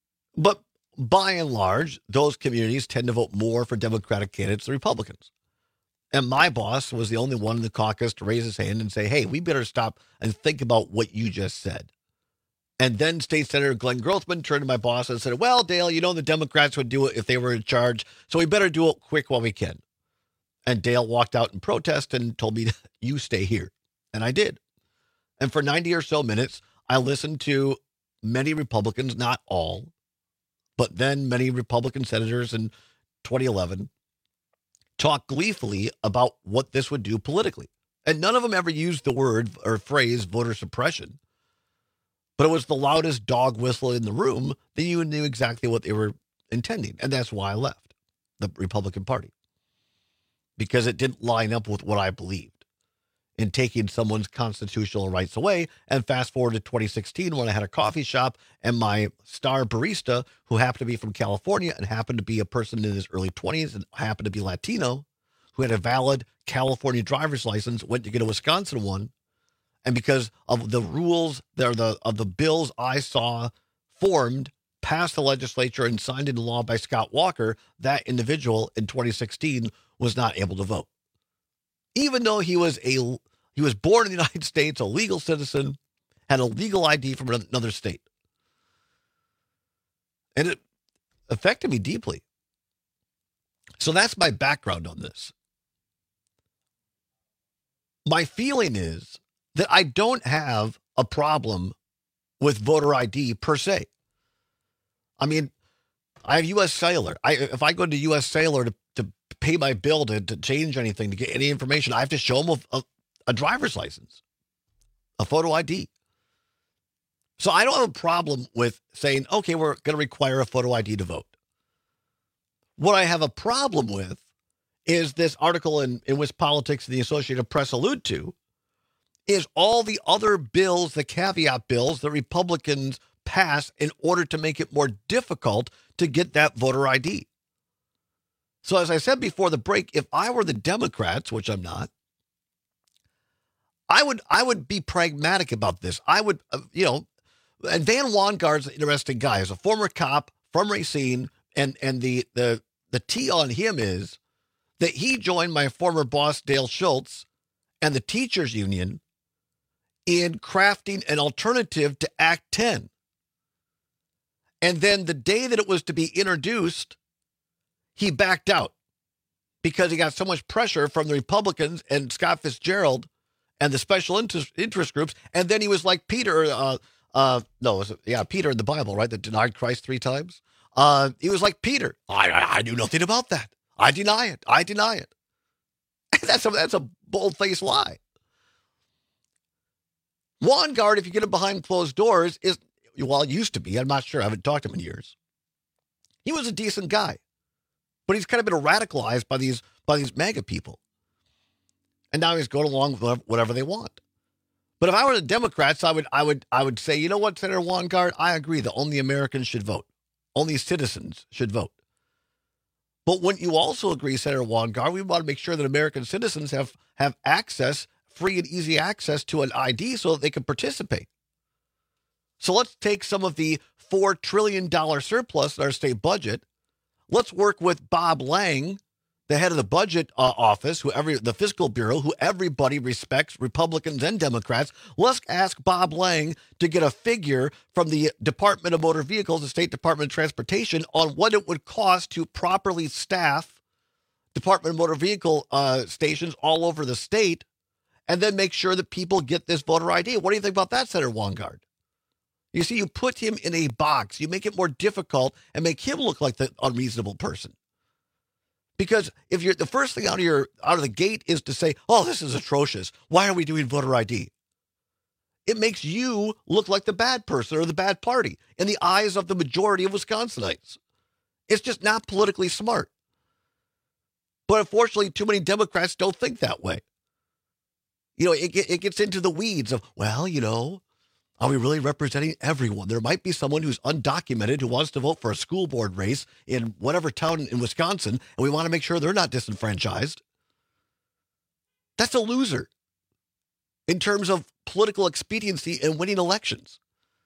by and large, those communities tend to vote more for Democratic candidates than Republicans. And my boss was the only one in the caucus to raise his hand and say, hey, we better stop and think about what you just said. And then State Senator Glenn Grothman turned to my boss and said, well, Dale, you know the Democrats would do it if they were in charge, so we better do it quick while we can. And Dale walked out in protest and told me, you stay here. And I did. And for 90 or so minutes, I listened to many Republicans, not all, but then many Republican senators in 2011 talk gleefully about what this would do politically. And none of them ever used the word or phrase voter suppression. But it was the loudest dog whistle in the room that you knew exactly what they were intending. And that's why I left the Republican Party. Because it didn't line up with what I believed in taking someone's constitutional rights away. And fast forward to 2016 when I had a coffee shop and my star barista, who happened to be from California and happened to be a person in his early 20s and happened to be Latino, who had a valid California driver's license, went to get a Wisconsin one. And because of the rules, of the bills I saw formed, passed the legislature and signed into law by Scott Walker, that individual in 2016 was not able to vote. Even though he was born in the United States, a legal citizen, had a legal ID from another state. And it affected me deeply. So that's my background on this. My feeling is that I don't have a problem with voter ID per se. I mean, I have U.S. Cellular. If I go to U.S. Cellular to pay my bill, to change anything, to get any information, I have to show them a driver's license, a photo ID. So I don't have a problem with saying, okay, we're going to require a photo ID to vote. What I have a problem with is this article in WisPolitics and the Associated Press allude to, is all the other bills, the caveat bills that Republicans pass in order to make it more difficult to get that voter ID. So as I said before the break, if I were the Democrats, which I'm not, I would be pragmatic about this. I would, and Van Wongard's an interesting guy. He's a former cop from Racine, and the tea on him is that he joined my former boss, Dale Schultz, and the teachers union in crafting an alternative to Act 10. And then the day that it was to be introduced, he backed out because he got so much pressure from the Republicans and Scott Fitzgerald and the special interest groups. And then he was like Peter, Peter in the Bible, right? That denied Christ 3 times. He was like Peter. I knew nothing about that. I deny it. I deny it. That's a bold-faced lie. Wangard, if you get him behind closed doors, used to be. I'm not sure. I haven't talked to him in years. He was a decent guy, but he's kind of been radicalized by these MAGA people, and now he's going along with whatever they want. But if I were the Democrats, I would say, you know what, Senator Wangard, I agree that only Americans should vote, only citizens should vote. But wouldn't you also agree, Senator Wangard, we want to make sure that American citizens have access, free and easy access to an ID so that they can participate. So let's take some of the $4 trillion surplus in our state budget. Let's work with Bob Lang, the head of the budget office, the fiscal bureau, who everybody respects, Republicans and Democrats. Let's ask Bob Lang to get a figure from the Department of Motor Vehicles, the State Department of Transportation, on what it would cost to properly staff Department of Motor Vehicle stations all over the state, and then make sure that people get this voter ID. What do you think about that, Senator Wangard? You see, you put him in a box. You make it more difficult and make him look like the unreasonable person. Because if you're the first thing out of the gate is to say, "Oh, this is atrocious. Why are we doing voter ID?" It makes you look like the bad person or the bad party in the eyes of the majority of Wisconsinites. It's just not politically smart. But unfortunately, too many Democrats don't think that way. It gets into the weeds of, are we really representing everyone? There might be someone who's undocumented who wants to vote for a school board race in whatever town in Wisconsin, and we want to make sure they're not disenfranchised. That's a loser in terms of political expediency and winning elections.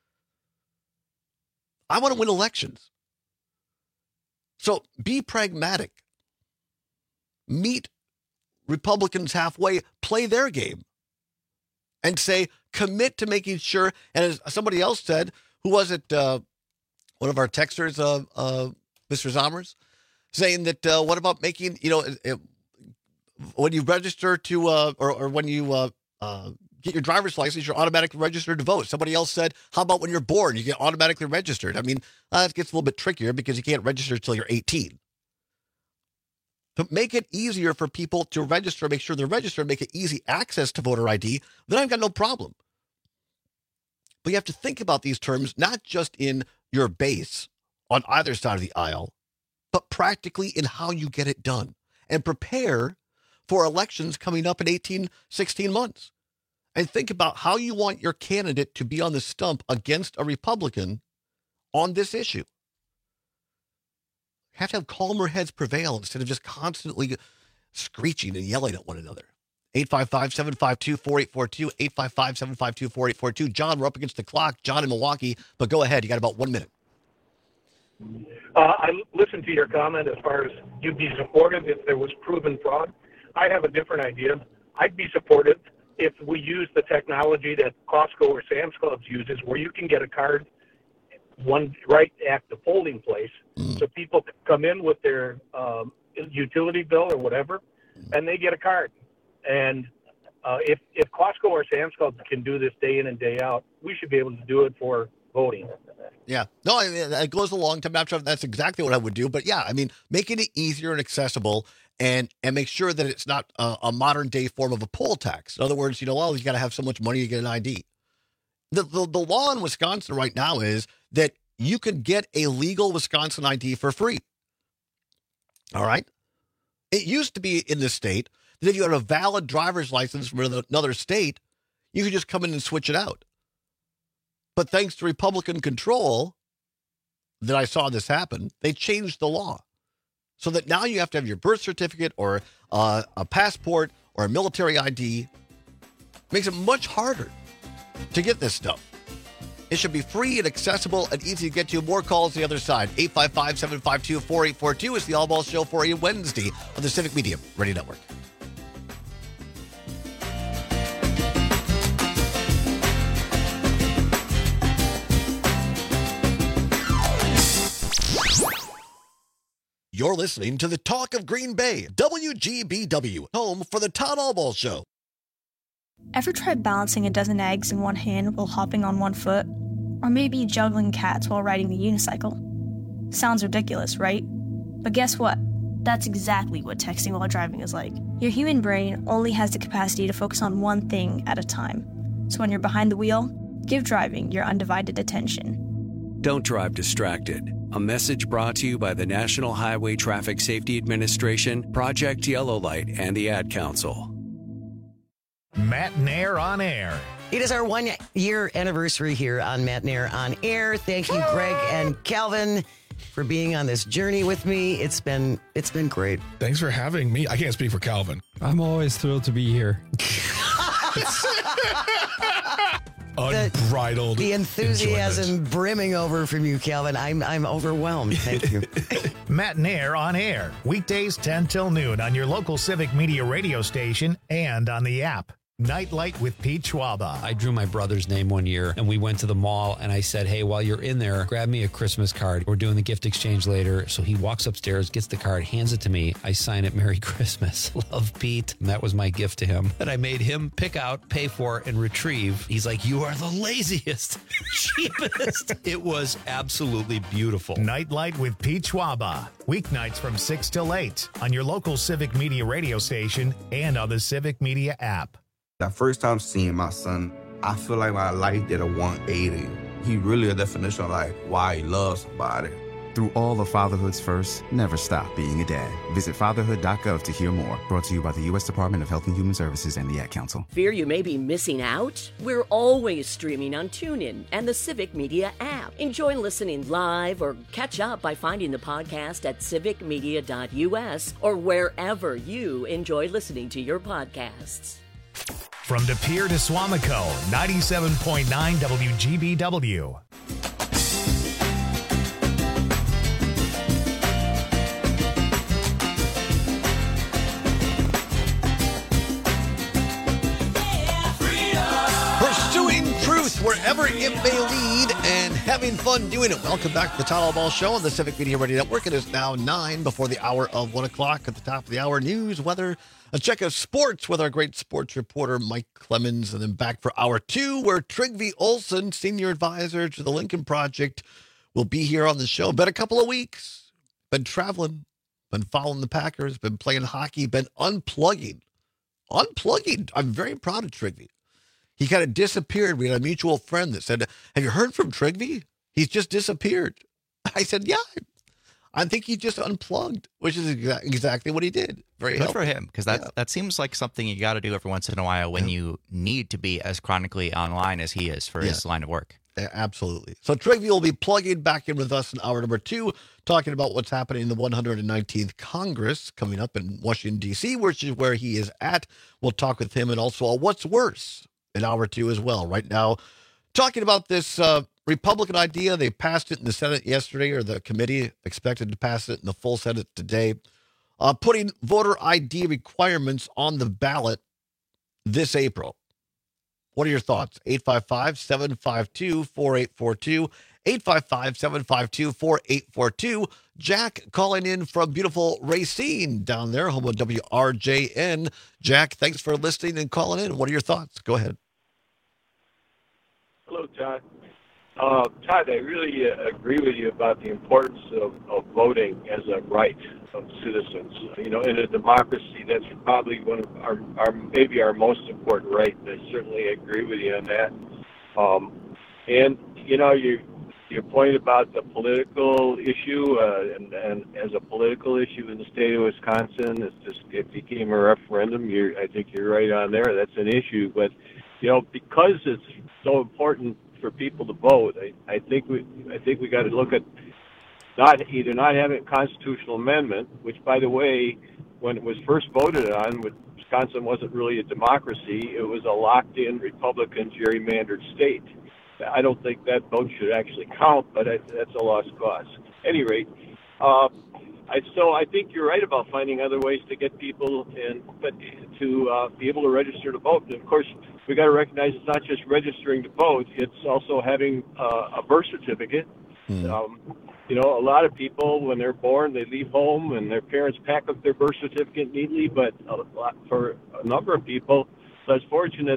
I want to win elections. So be pragmatic. Meet Republicans halfway, play their game, and say, commit to making sure, and as somebody else said, who was it, one of our texters, Mr. Zommers, saying that, what about making, when you register to, or when you get your driver's license, you're automatically registered to vote. Somebody else said, how about when you're born, you get automatically registered? I mean, that gets a little bit trickier because you can't register until you're 18. But make it easier for people to register, make sure they're registered, make it easy access to voter ID, then I've got no problem. But you have to think about these terms, not just in your base on either side of the aisle, but practically in how you get it done and prepare for elections coming up in 16 months. And think about how you want your candidate to be on the stump against a Republican on this issue. Have to have calmer heads prevail instead of just constantly screeching and yelling at one another. 855-752-4842, 855-752-4842. John, we're up against the clock. John in Milwaukee, but go ahead. You got about 1 minute. I listened to your comment as far as you'd be supportive if there was proven fraud. I have a different idea. I'd be supportive if we use the technology that Costco or Sam's Club uses, where you can get a card right at the polling place, so people can come in with their utility bill or whatever, and they get a card. And if Costco or Sam's Club can do this day in and day out, we should be able to do it for voting. Yeah. No, it goes along to match up. That's exactly what I would do. But yeah, I mean, making it easier and accessible and make sure that it's not a modern day form of a poll tax. In other words, you got to have so much money to get an ID. The law in Wisconsin right now is that you can get a legal Wisconsin ID for free. All right. It used to be in this state that if you had a valid driver's license from another state, you could just come in and switch it out. But thanks to Republican control that I saw this happen, they changed the law so that now you have to have your birth certificate or a passport or a military ID. Makes it much harder to get this stuff. It should be free and accessible and easy to get to. More calls the other side. 855-752-4842 is the All Ball Show for you Wednesday on the Civic Media Radio Network. You're listening to the Talk of Green Bay, WGBW, home for the Todd All Ball Show. Ever tried balancing a dozen eggs in one hand while hopping on one foot? Or maybe juggling cats while riding the unicycle. Sounds ridiculous, right? But guess what? That's exactly what texting while driving is like. Your human brain only has the capacity to focus on one thing at a time. So when you're behind the wheel, give driving your undivided attention. Don't drive distracted. A message brought to you by the National Highway Traffic Safety Administration, Project Yellow Light, and the Ad Council. Matt Nair on Air. It is our 1 year anniversary here on Matt Nair on Air. Thank you, Greg and Calvin, for being on this journey with me. It's been great. Thanks for having me. I can't speak for Calvin. I'm always thrilled to be here. Unbridled. The enthusiasm enjoyment. brimming over from you, Calvin. I'm overwhelmed. Thank you. Matt Nair on Air. Weekdays 10 till noon on your local Civic Media radio station and on the app. Nightlight with Pete Schwaba. I drew my brother's name one year, and we went to the mall, and I said, hey, while you're in there, grab me a Christmas card. We're doing the gift exchange later. So he walks upstairs, gets the card, hands it to me. I sign it, Merry Christmas. Love, Pete. And that was my gift to him. And I made him pick out, pay for, and retrieve. He's like, you are the laziest, cheapest. It was absolutely beautiful. Nightlight with Pete Schwaba. Weeknights from 6 till 8 on your local Civic Media radio station and on the Civic Media app. That first time seeing my son, I feel like my life did a 180. He really a definition of like why he loves somebody. Through all of fatherhood's first, never stop being a dad. Visit fatherhood.gov to hear more. Brought to you by the U.S. Department of Health and Human Services and the Ad Council. Fear you may be missing out? We're always streaming on TuneIn and the Civic Media app. Enjoy listening live or catch up by finding the podcast at civicmedia.us or wherever you enjoy listening to your podcasts. From De Pere to Swamico, 97.9 WGBW. Pursuing truth wherever it may lead and having fun doing it. Welcome back to the Tyler Ball Show on the Civic Media Radio Network. It is now 9 before the hour of 1 o'clock. At the top of the hour, news, weather, a check of sports with our great sports reporter, Mike Clemens. And then back for hour 2, where Trygve Olsen, senior advisor to the Lincoln Project, will be here on the show. Been a couple of weeks. Been traveling. Been following the Packers. Been playing hockey. Been unplugging. I'm very proud of Trygve. He kind of disappeared. We had a mutual friend that said, have you heard from Trygve? He's just disappeared. I said, yeah, I think he just unplugged, which is exactly what he did. Very good helpful for him, because that seems like something you got to do every once in a while when you need to be as chronically online as he is for his line of work. Yeah, absolutely. So Trygve will be plugging back in with us in hour number 2, talking about what's happening in the 119th Congress coming up in Washington, D.C., which is where he is at. We'll talk with him and also what's worse in hour 2 as well. Right now, talking about this Republican idea. They passed it in the Senate yesterday, or the committee expected to pass it in the full Senate today, putting voter ID requirements on the ballot this April. What are your thoughts? 855-752-4842. 855-752-4842. Jack calling in from beautiful Racine down there, home of WRJN. Jack, thanks for listening and calling in. What are your thoughts? Go ahead. Hello, Todd. Todd, I really agree with you about the importance of voting as a right of citizens. You know, in a democracy, that's probably one of maybe our most important right. I certainly agree with you on that. And you know, your point about the political issue, and as a political issue in the state of Wisconsin, it became a referendum. I think you're right on there. That's an issue, but you know, because it's so important for people to vote, I think we got to look at not having a constitutional amendment, which, by the way, when it was first voted on, Wisconsin wasn't really a democracy. It was a locked-in Republican gerrymandered state. I don't think that vote should actually count, but that's a lost cause. At any rate, I think you're right about finding other ways to get people to be able to register to vote. And of course, we got to recognize it's not just registering to vote; it's also having a birth certificate. You know, a lot of people, when they're born, they leave home and their parents pack up their birth certificate neatly. But for a number of people less fortunate,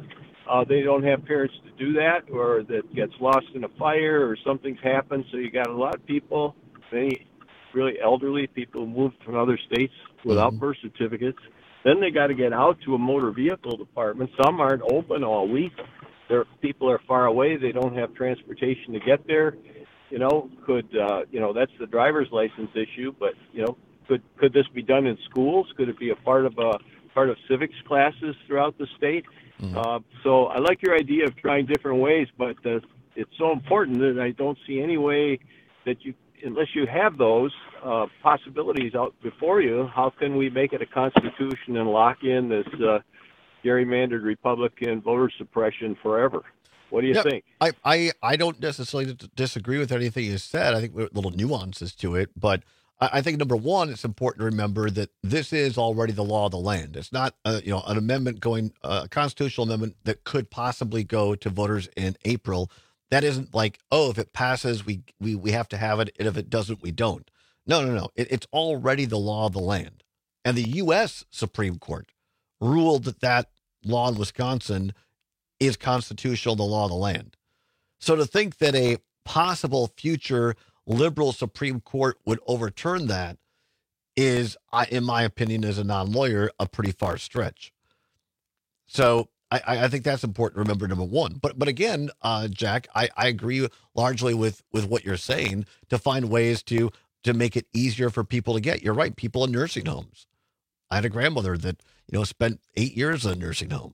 they don't have parents to do that, or that gets lost in a fire, or something's happened. So you got a lot of people, many really elderly people moved from other states without birth certificates. Then they got to get out to a motor vehicle department. Some aren't open all week. People are far away. They don't have transportation to get there. That's the driver's license issue. But could this be done in schools? Could it be a part of civics classes throughout the state? So I like your idea of trying different ways, but it's so important that I don't see any way that unless you have those possibilities out before you, how can we make it a constitution and lock in this gerrymandered Republican voter suppression forever? What do you think? I don't necessarily disagree with anything you said. I think there are little nuances to it, but I think, number one, it's important to remember that this is already the law of the land. It's not an amendment a constitutional amendment that could possibly go to voters in April. That isn't like, if it passes, we have to have it, and if it doesn't, we don't. No. It's already the law of the land. And the U.S. Supreme Court ruled that law in Wisconsin is constitutional, the law of the land. So to think that a possible future liberal Supreme Court would overturn that is, in my opinion, as a non-lawyer, a pretty far stretch. So I think that's important to remember, number one. But again, Jack, I agree largely with what you're saying, to find ways to make it easier for people to get. You're right, people in nursing homes. I had a grandmother that, spent 8 years in a nursing home.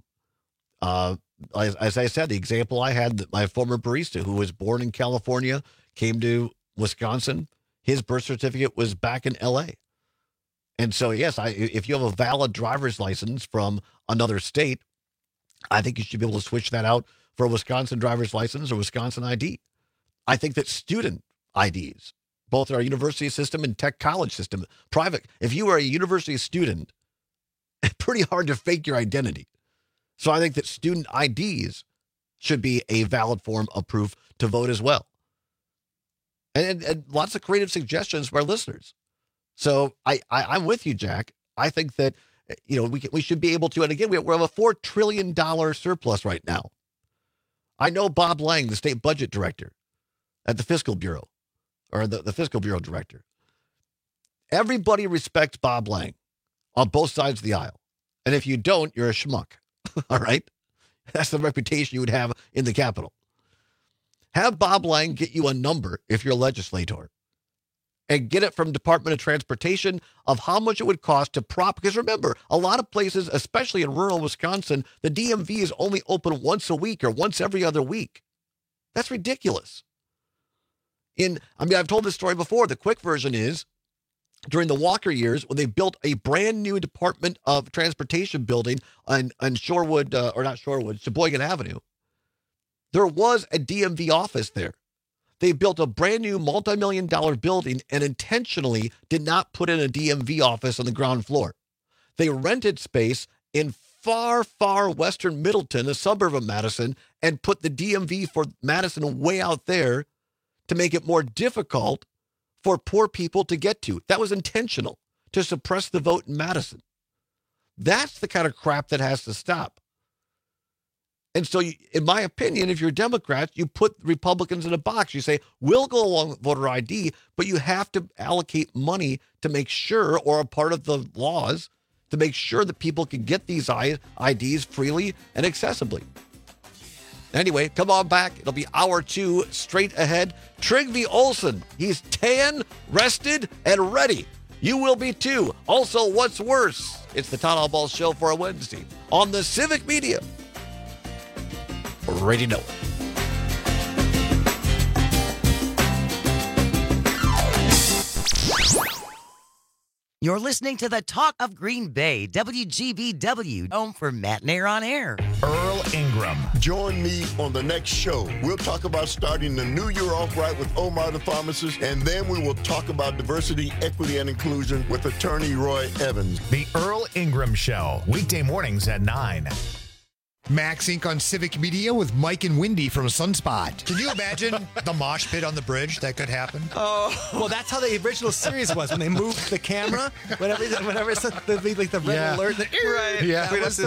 As I said, the example I had, that my former barista who was born in California came to Wisconsin, his birth certificate was back in L.A. And so, yes, if you have a valid driver's license from another state, I think you should be able to switch that out for a Wisconsin driver's license or Wisconsin ID. I think that student IDs, both our university system and tech college system, private, if you are a university student, it's pretty hard to fake your identity. So I think that student IDs should be a valid form of proof to vote as well. And lots of creative suggestions from our listeners. So I'm with you, Jack. I think that, we should be able to, and again, we have a $4 trillion surplus right now. I know Bob Lang, the state budget director at the Fiscal Bureau, or the Fiscal Bureau director. Everybody respects Bob Lang on both sides of the aisle. And if you don't, you're a schmuck. All right? That's the reputation you would have in the Capitol. Have Bob Lang get you a number if you're a legislator, and get it from Department of Transportation of how much it would cost to because remember, a lot of places, especially in rural Wisconsin, the DMV is only open once a week or once every other week. That's ridiculous. I've told this story before. The quick version is, during the Walker years, when they built a brand new Department of Transportation building on Sheboygan Avenue, there was a DMV office there. They built a brand new multi-million-dollar building and intentionally did not put in a DMV office on the ground floor. They rented space in far, far western Middleton, a suburb of Madison, and put the DMV for Madison way out there to make it more difficult for poor people to get to. That was intentional, to suppress the vote in Madison. That's the kind of crap that has to stop. And so, in my opinion, if you're Democrats, you put Republicans in a box. You say, we'll go along with voter ID, but you have to allocate money to make sure, or a part of the laws, to make sure that people can get these IDs freely and accessibly. Anyway, come on back. It'll be hour 2 straight ahead. Trygve Olsen, he's tan, rested, and ready. You will be too. Also, what's worse? It's the Todd Ball Show for a Wednesday on the Civic Media Radio Network. You're listening to the Talk of Green Bay, WGBW, home for Matt Nair on Air. Earl Ingram. Join me on the next show. We'll talk about starting the new year off right with Omar the pharmacist, and then we will talk about diversity, equity, and inclusion with attorney Roy Evans. The Earl Ingram Show, weekday mornings at 9. Max Inc. on Civic Media with Mike and Wendy from Sunspot. Can you imagine the mosh pit on the bridge that could happen? Oh, well, that's how the original series was when they moved the camera. Whenever it's the red alert. Yeah. That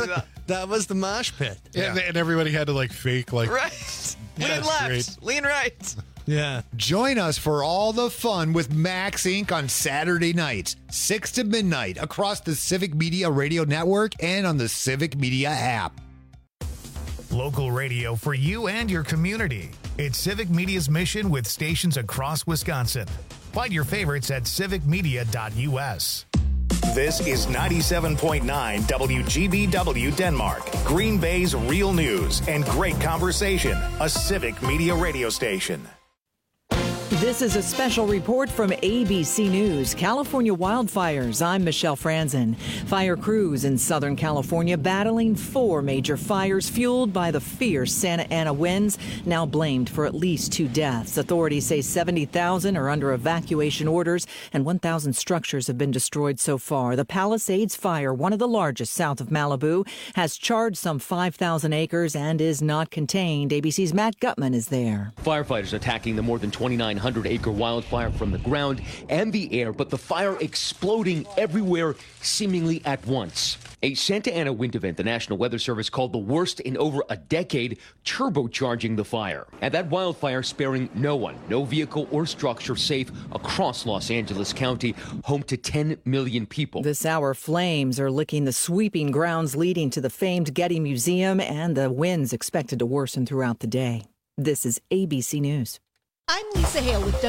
That was the mosh pit. Yeah. And everybody had to like fake like Right. Lean left. Lean right. Yeah. Join us for all the fun with Max Inc. on Saturday nights, 6 to midnight, across the Civic Media Radio Network and on the Civic Media app. Local radio for you and your community. It's Civic Media's mission with stations across Wisconsin. Find your favorites at civicmedia.us. This is 97.9 WGBW Denmark, Green Bay's real news and great conversation, a Civic Media radio station. This is a special report from ABC News. California wildfires. I'm Michelle Franzen. Fire crews in Southern California battling 4 major fires fueled by the fierce Santa Ana winds, now blamed for at least 2 deaths. Authorities say 70,000 are under evacuation orders and 1,000 structures have been destroyed so far. The Palisades Fire, one of the largest south of Malibu, has charged some 5,000 acres and is not contained. ABC's Matt Gutman is there. Firefighters attacking the more than 2,900-acre wildfire from the ground and the air, but the fire exploding everywhere seemingly at once. A Santa Ana wind event the National Weather Service called the worst in over a decade, turbocharging the fire. And that wildfire sparing no one, no vehicle or structure safe across Los Angeles County, home to 10 million people. This hour, flames are licking the sweeping grounds leading to the famed Getty Museum, and the winds expected to worsen throughout the day. This is ABC News. I'm Lisa Hale with